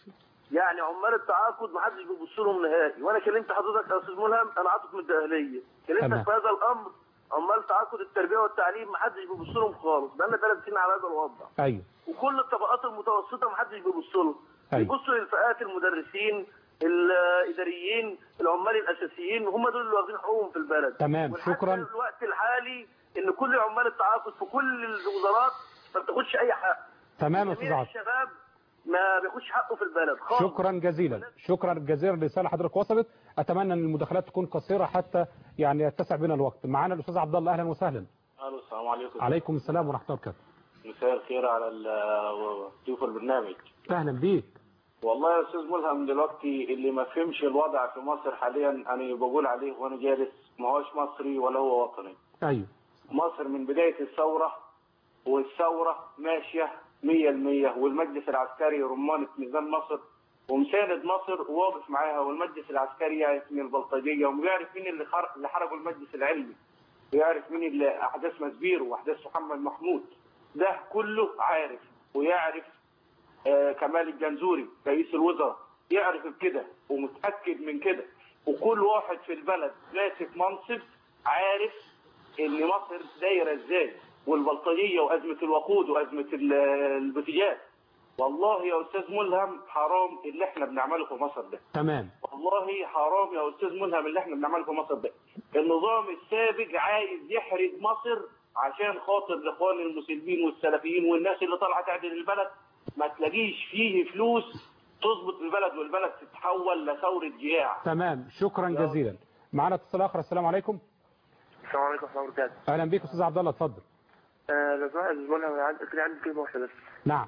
يعني عمال التعاقد ما حدش بيبص لهم نهائي، وانا كلمت حضرتك يا استاذ ملهم، انا عاطف من الدقهليه، كلمتك في هذا الامر، عمال تعاقد التربيه والتعليم ما حدش بيبص لهم خالص، بقالنا ثلاث سنين على هذا الوضع. ايوه. وكل الطبقات المتوسطه ما حدش بيبص لهم. أيوة. بيبصوا للفئات، المدرسين، الاداريين، العمال الاساسيين، هم دول اللي واخدين حقوقهم في البلد. تمام، شكرا. في الوقت الحالي ان كل عمال التعاقد في كل الوزارات ما بتاخدش اي حق. تمام يا استاذ عاطف. الشباب ما بياخدش حقه في البلد خالص. شكرا جزيلا، شكرا جزيلا. الرساله حضرتك وصلت، اتمنى ان المداخلات تكون قصيره حتى يعني يتسع بنا الوقت. معانا الاستاذ عبد الله، اهلا وسهلا. الو، السلام عليكم. عليكم السلام ورحمه الله وبركاته. مساء الخير على ضيوف البرنامج. اهلا بيك. والله يا استاذ ملهم، دلوقتي اللي ما فهمش الوضع في مصر حاليا انا بقول عليه وانا جالس ما هوش مصري ولا هو وطني. ايوه. مصر من بدايه الثوره والثوره ماشيه مية بالمية، والمجلس العسكري رمانه ميزان مصر ومساند مصر وواقف معاها، والمجلس العسكري يعرف مين البلطجيه ويعرف مين اللي خرج اللي حرقوا المجلس العلمي، ويعرف مين اللي احداث مسبير واحداث محمد محمود، ده كله عارف. ويعرف آه كمال الجنزوري رئيس الوزراء يعرف بكده ومتاكد من كده، وكل واحد في البلد ماسك منصب عارف ان مصر دايره ازاي، والبلطجيه وازمه الوقود وازمه البوتيجات. والله يا استاذ ملهم حرام اللي احنا بنعمله في مصر ده. تمام. والله حرام يا استاذ ملهم اللي احنا بنعمله في مصر ده. النظام السابق عايز يحرق مصر عشان خاطر الاخوان المسلمين والسلفيين والناس اللي طالعه تعدل البلد، ما تلاقيش فيه فلوس تظبط البلد والبلد تتحول لثوره جياع. تمام، شكرا جزيلا. معانا اتصال اخر. السلام عليكم. السلام عليكم ورحمه الله وبركاته. اهلا بيك استاذ عبد الله، اتفضل. آه لو سمحت انا عندي كده عندي كلمه واحده بس. نعم.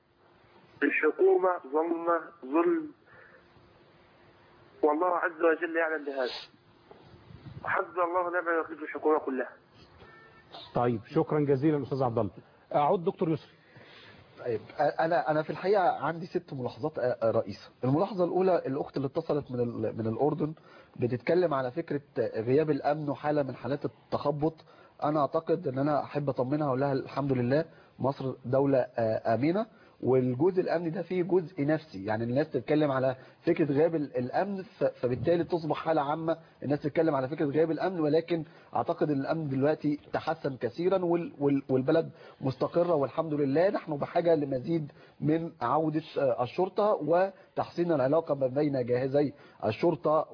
الحكومه ظلمه ظلم، والله عز وجل يعلم بهذا، وحسبي الله ونعم الوكيل في الحكومه كلها. طيب، شكرا جزيلا استاذ عبد الله. اعود دكتور يسري. طيب انا انا في الحقيقه عندي ست ملاحظات رئيسه. الملاحظه الاولى، الاخت اللي اتصلت من من الاردن بتتكلم على فكره غياب الامن وحاله من حالات التخبط. انا اعتقد ان انا احب اطمنها واقول لها الحمد لله مصر دوله امنه، والجزء الامني ده فيه جزء نفسي، يعني الناس تتكلم على فكره غياب الامن فبالتالي تصبح حاله عامه الناس تتكلم على فكره غياب الامن، ولكن اعتقد ان الامن دلوقتي تحسن كثيرا والبلد مستقره والحمد لله. نحن بحاجه لمزيد من عوده الشرطه وتحسين العلاقه ما بين جهازي الشرطه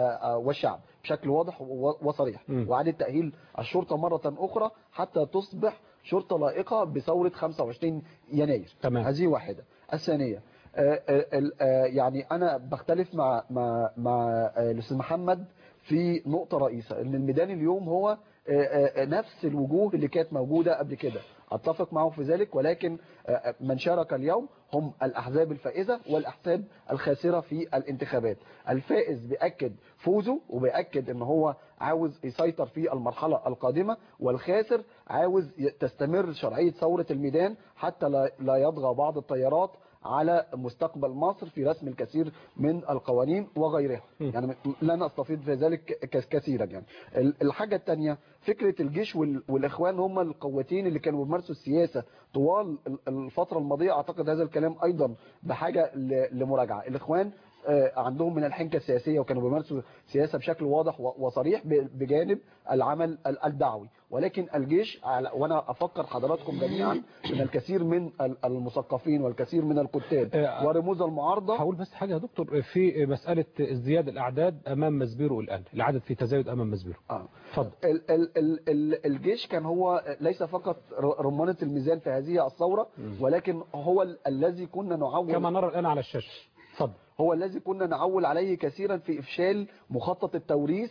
والشعب بشكل واضح وصريح، واعاده تاهيل الشرطه مره اخرى حتى تصبح شرطة لائقة بثورة خمسة وعشرين يناير. تمام. هذه واحدة. الثانية آآ آآ يعني أنا بختلف مع مع مع الأستاذ محمد في نقطة رئيسة، إن الميدان اليوم هو آآ نفس الوجوه اللي كانت موجودة قبل كده، أتفق معه في ذلك، ولكن من شارك اليوم هم الأحزاب الفائزة والأحزاب الخاسرة في الانتخابات. الفائز بيأكد فوزه وبيأكد ان هو عاوز يسيطر في المرحلة القادمة، والخاسر عاوز تستمر شرعية ثورة الميدان حتى لا يضغى بعض التيارات على مستقبل مصر في رسم الكثير من القوانين وغيرها. يعني لن استفيد في ذلك كثيرا. يعني الحاجة الثانية، فكرة الجيش والإخوان هم القوتين اللي كانوا بيمارسوا السياسة طوال الفترة الماضية. أعتقد هذا الكلام أيضا بحاجة لمراجعة. الإخوان عندهم من الحنكة السياسية وكانوا بيمارسوا سياسة بشكل واضح وصريح بجانب العمل الدعوي، ولكن الجيش، وانا افكر حضراتكم جميعا ان الكثير من المثقفين والكثير من الكتاب ورموز المعارضه. هقول بس حاجه يا دكتور في مساله ازدياد الاعداد امام مسبيرو، الان العدد في تزايد امام مسبيرو. اه اتفضل. ال ال ال ال الجيش كان هو ليس فقط رمانه الميزان في هذه الثوره، ولكن هو ال الذي كنا نعول كما نرى الان على الشاشه. اتفضل. هو الذي كنا نعول عليه كثيرا في افشال مخطط التوريث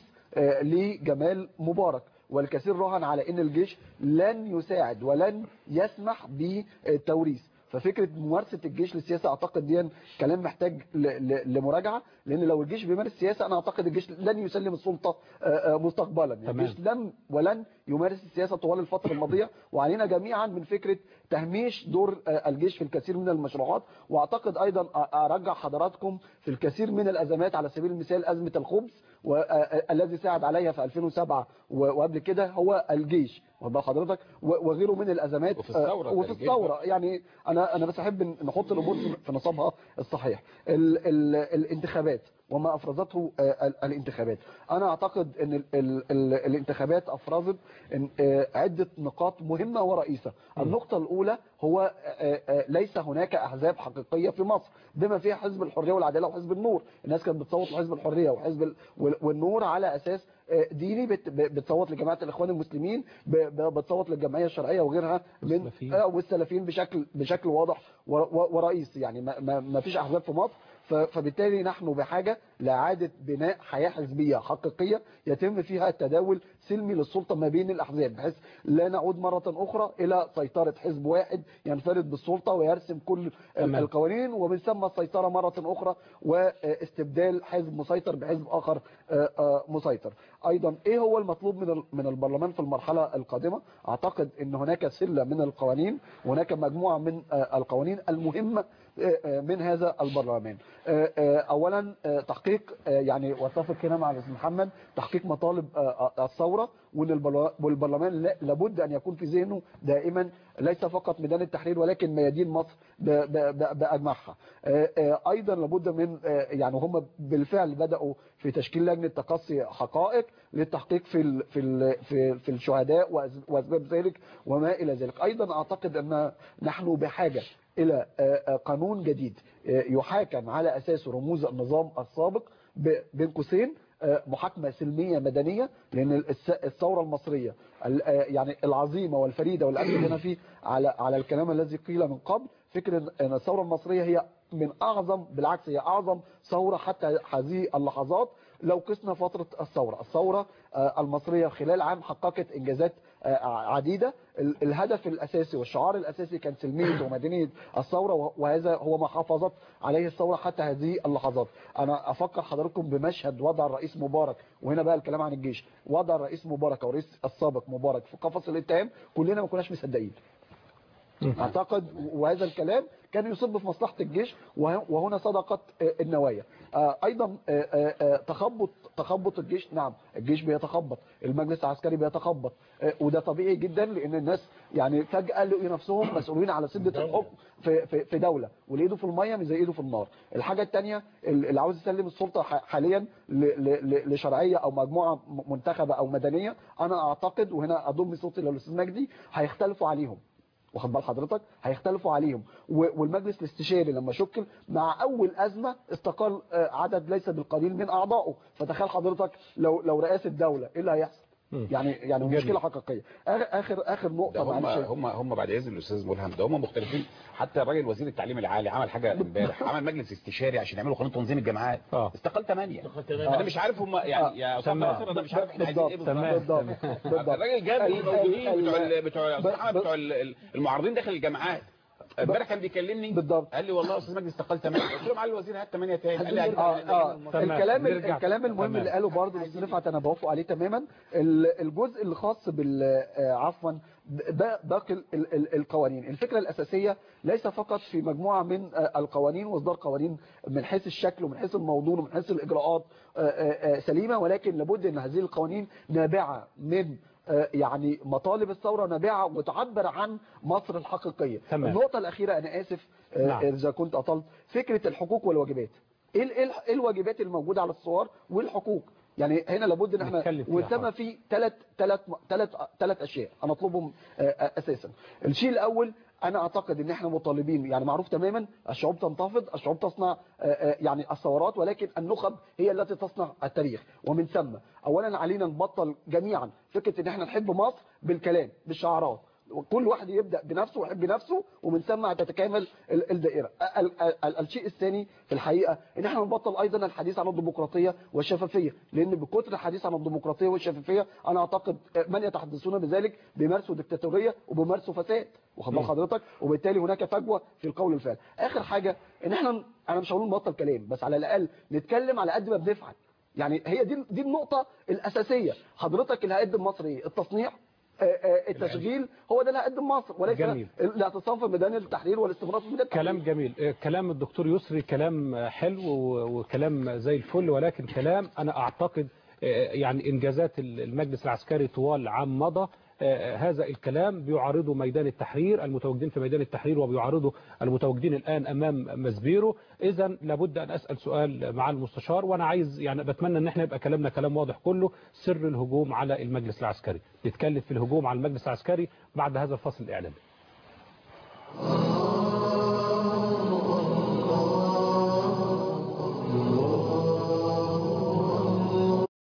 لجمال مبارك، والكثير راهن على ان الجيش لن يساعد ولن يسمح بالتوريث. ففكره ممارسه الجيش للسياسه اعتقد دي كلام محتاج لمراجعه، لان لو الجيش بيمارس سياسه انا اعتقد الجيش لن يسلم السلطه مستقبلا. يعني الجيش لم ولن يمارس السياسه طوال الفتره الماضيه، وعلينا جميعا من فكره تهميش دور الجيش في الكثير من المشروعات. واعتقد ايضا ارجع حضراتكم في الكثير من الازمات، على سبيل المثال ازمه الخبز والذي ساعد عليها في ألفين وسبعة وقبل كده هو الجيش واخد حضرتك وغيره من الازمات وفي الثوره وفي الثوره يعني انا انا بس احب نحط الامور في نصابها الصحيح. ال ال الانتخابات وما افرزته الانتخابات، انا اعتقد ان ال ال ال الانتخابات افرزت عده نقاط مهمه ورئيسه. النقطه الاولى هو ليس هناك احزاب حقيقيه في مصر بما فيها حزب الحريه والعداله وحزب النور. الناس كانت بتصوت لحزب الحريه وحزب والنور على اساس ديني، بتصوت لجماعه الاخوان المسلمين، بتصوت للجمعيه الشرعيه وغيرها من والسلفيين بشكل بشكل واضح ورئيسي. يعني ما, ما فيش احزاب في مصر، فبالتالي نحن بحاجه لاعاده بناء حياه حزبيه حقيقيه يتم فيها التداول سلمي للسلطه ما بين الاحزاب، بحيث لا نعود مره اخرى الى سيطره حزب واحد ينفرد بالسلطه ويرسم كل تمام. القوانين، ومن ثم السيطره مره اخرى واستبدال حزب مسيطر بحزب اخر مسيطر. ايضا ايه هو المطلوب من من البرلمان في المرحله القادمه؟ اعتقد ان هناك سله من القوانين وهناك مجموعه من القوانين المهمه من هذا البرلمان. اولا تحقيق، يعني واتفق هنا مع الاستاذ محمد، تحقيق مطالب الثوره، والبرلمان لابد ان يكون في ذهنه دائما ليس فقط ميدان التحرير ولكن ميادين مصر باجمعها. ايضا لابد من، يعني هم بالفعل بداوا في تشكيل لجنه تقصي حقائق للتحقيق في ال في ال في, في الشهداء واسباب ذلك وما الى ذلك. ايضا اعتقد ان نحن بحاجه الى قانون جديد يحاكم على اساسه رموز النظام السابق، بين قوسين محاكمه سلميه مدنيه، لان الثوره المصريه يعني العظيمه والفريده واللي اكد هنا فيه على على الكلام الذي قيل من قبل، فكره ان الثوره المصريه هي من اعظم، بالعكس هي اعظم ثوره حتى هذه اللحظات. لو قسنا فتره الثوره الثوره المصريه خلال عام حققت انجازات عديدة. الهدف الأساسي والشعار الأساسي كان سلمية ومدنية الثورة، وهذا هو ما حافظت عليه الثورة حتى هذه اللحظات. أنا أفكر حضراتكم بمشهد وضع الرئيس مبارك، وهنا بقى الكلام عن الجيش، وضع الرئيس مبارك أو الرئيس السابق مبارك في قفص الاتهام، كلنا ما كناش مصدقين. أعتقد وهذا الكلام كان يصب في مصلحة الجيش، وهنا صدقت النوايا. أيضا تخبط تخبط الجيش، نعم الجيش بيتخبط، المجلس العسكري بيتخبط، وده طبيعي جدا لأن الناس يعني فجأة لقوا نفسهم مسؤولين على سدة الحكم في في في دولة، واللي ايده في المية مش زي ايده في النار. الحاجة الثانية اللي عاوز يسلم السلطة حاليا لشرعية أو مجموعة منتخبة أو مدنية، أنا أعتقد وهنا أضم صوتي للأستاذ مجدي، هيختلفوا عليهم، واخد بال حضرتك، هيختلفوا عليهم. والمجلس الاستشاري لما شكل مع اول ازمه استقال عدد ليس بالقليل من اعضائه، فتخيل حضرتك لو لو رئاسه دوله ايه اللي هيحصل؟ يعني يعني مشكله حقيقيه. اخر اخر نقطه هم هم هم بعد اذن الاستاذ ملهم، ده هم مختلفين. حتى الراجل وزير التعليم العالي عمل حاجه امبارح، عمل مجلس استشاري عشان يعملوا قانون تنظيم الجامعات، استقال ثمانية. انا مش عارف هم يعني يا استاذ ناصر، انا مش عارف احنا عايزين ايه بالظبط. الراجل جاب الموجودين بتوع بتوع بتوع المعارضين داخل الجامعات. امبارح كان بيكلمني بالضبط، قال لي والله يا استاذ مجدي استقال ثمانية. قلت له معالي الوزير هات ثمانية تاني. قال لي اه اه الكلام الكلام المهم اللي قاله برضه الاستاذ رفعت انا بوافق عليه تماما. الجزء اللي خاص بال عفوا باقي القوانين، الفكره الاساسيه ليس فقط في مجموعه من القوانين واصدار قوانين من حيث الشكل ومن حيث الموضوع ومن حيث الاجراءات سليمه، ولكن لابد ان هذه القوانين نابعه من يعني مطالب الثورة، نابعة وتعبر عن مصر الحقيقية. تمام. النقطة الأخيرة أنا آسف نعم. إذا كنت أطلت، فكرة الحقوق والواجبات. إيه الواجبات الموجودة على الثوار والحقوق؟ يعني هنا لابد ان احنا وتم في ثلاث ثلاث ثلاث ثلاث اشياء انا اطلبهم اساسا. الشيء الاول، انا اعتقد ان احنا مطالبين، يعني معروف تماما الشعوب تنتفض، الشعوب تصنع يعني الثورات، ولكن النخب هي التي تصنع التاريخ. ومن ثم اولا علينا نبطل جميعا فكره ان احنا نحب مصر بالكلام بالشعارات، وكل واحد يبدأ بنفسه ويحب نفسه، ومن ثم تتكامل الدائرة. الشيء الثاني في الحقيقة ان احنا نبطل ايضا الحديث عن الديمقراطية والشفافية، لان بكثر الحديث عن الديمقراطية والشفافية انا اعتقد من يتحدثون بذلك بيمارسوا ديكتاتورية وبيمارسوا فساد، واخد بال حضرتك، وبالتالي هناك فجوة في القول والفعل. اخر حاجة ان احنا، انا مش هقول نبطل كلام، بس على الاقل نتكلم على قد ما بنفعل. يعني هي دي دي النقطة الأساسية. حضرتك اللي هيقدم مصر ايه؟ التصنيع، التشغيل هو ده اللي هيقدم مصر، وليس جميل. الاعتصام في ميدان التحرير والاستمرار في ميدان التحرير. كلام جميل، كلام الدكتور يسري كلام حلو وكلام زي الفل، ولكن كلام أنا أعتقد يعني إنجازات المجلس العسكري طوال عام مضى هذا الكلام بيعارضه ميدان التحرير، المتواجدين في ميدان التحرير وبيعارضه المتواجدين الآن أمام مسبيرو. إذا لابد أن أسأل سؤال مع المستشار، وأنا عايز يعني بتمنى أن احنا يبقى كلامنا كلام واضح كله. سر الهجوم على المجلس العسكري، نتكلم في الهجوم على المجلس العسكري بعد هذا الفصل الإعلامي.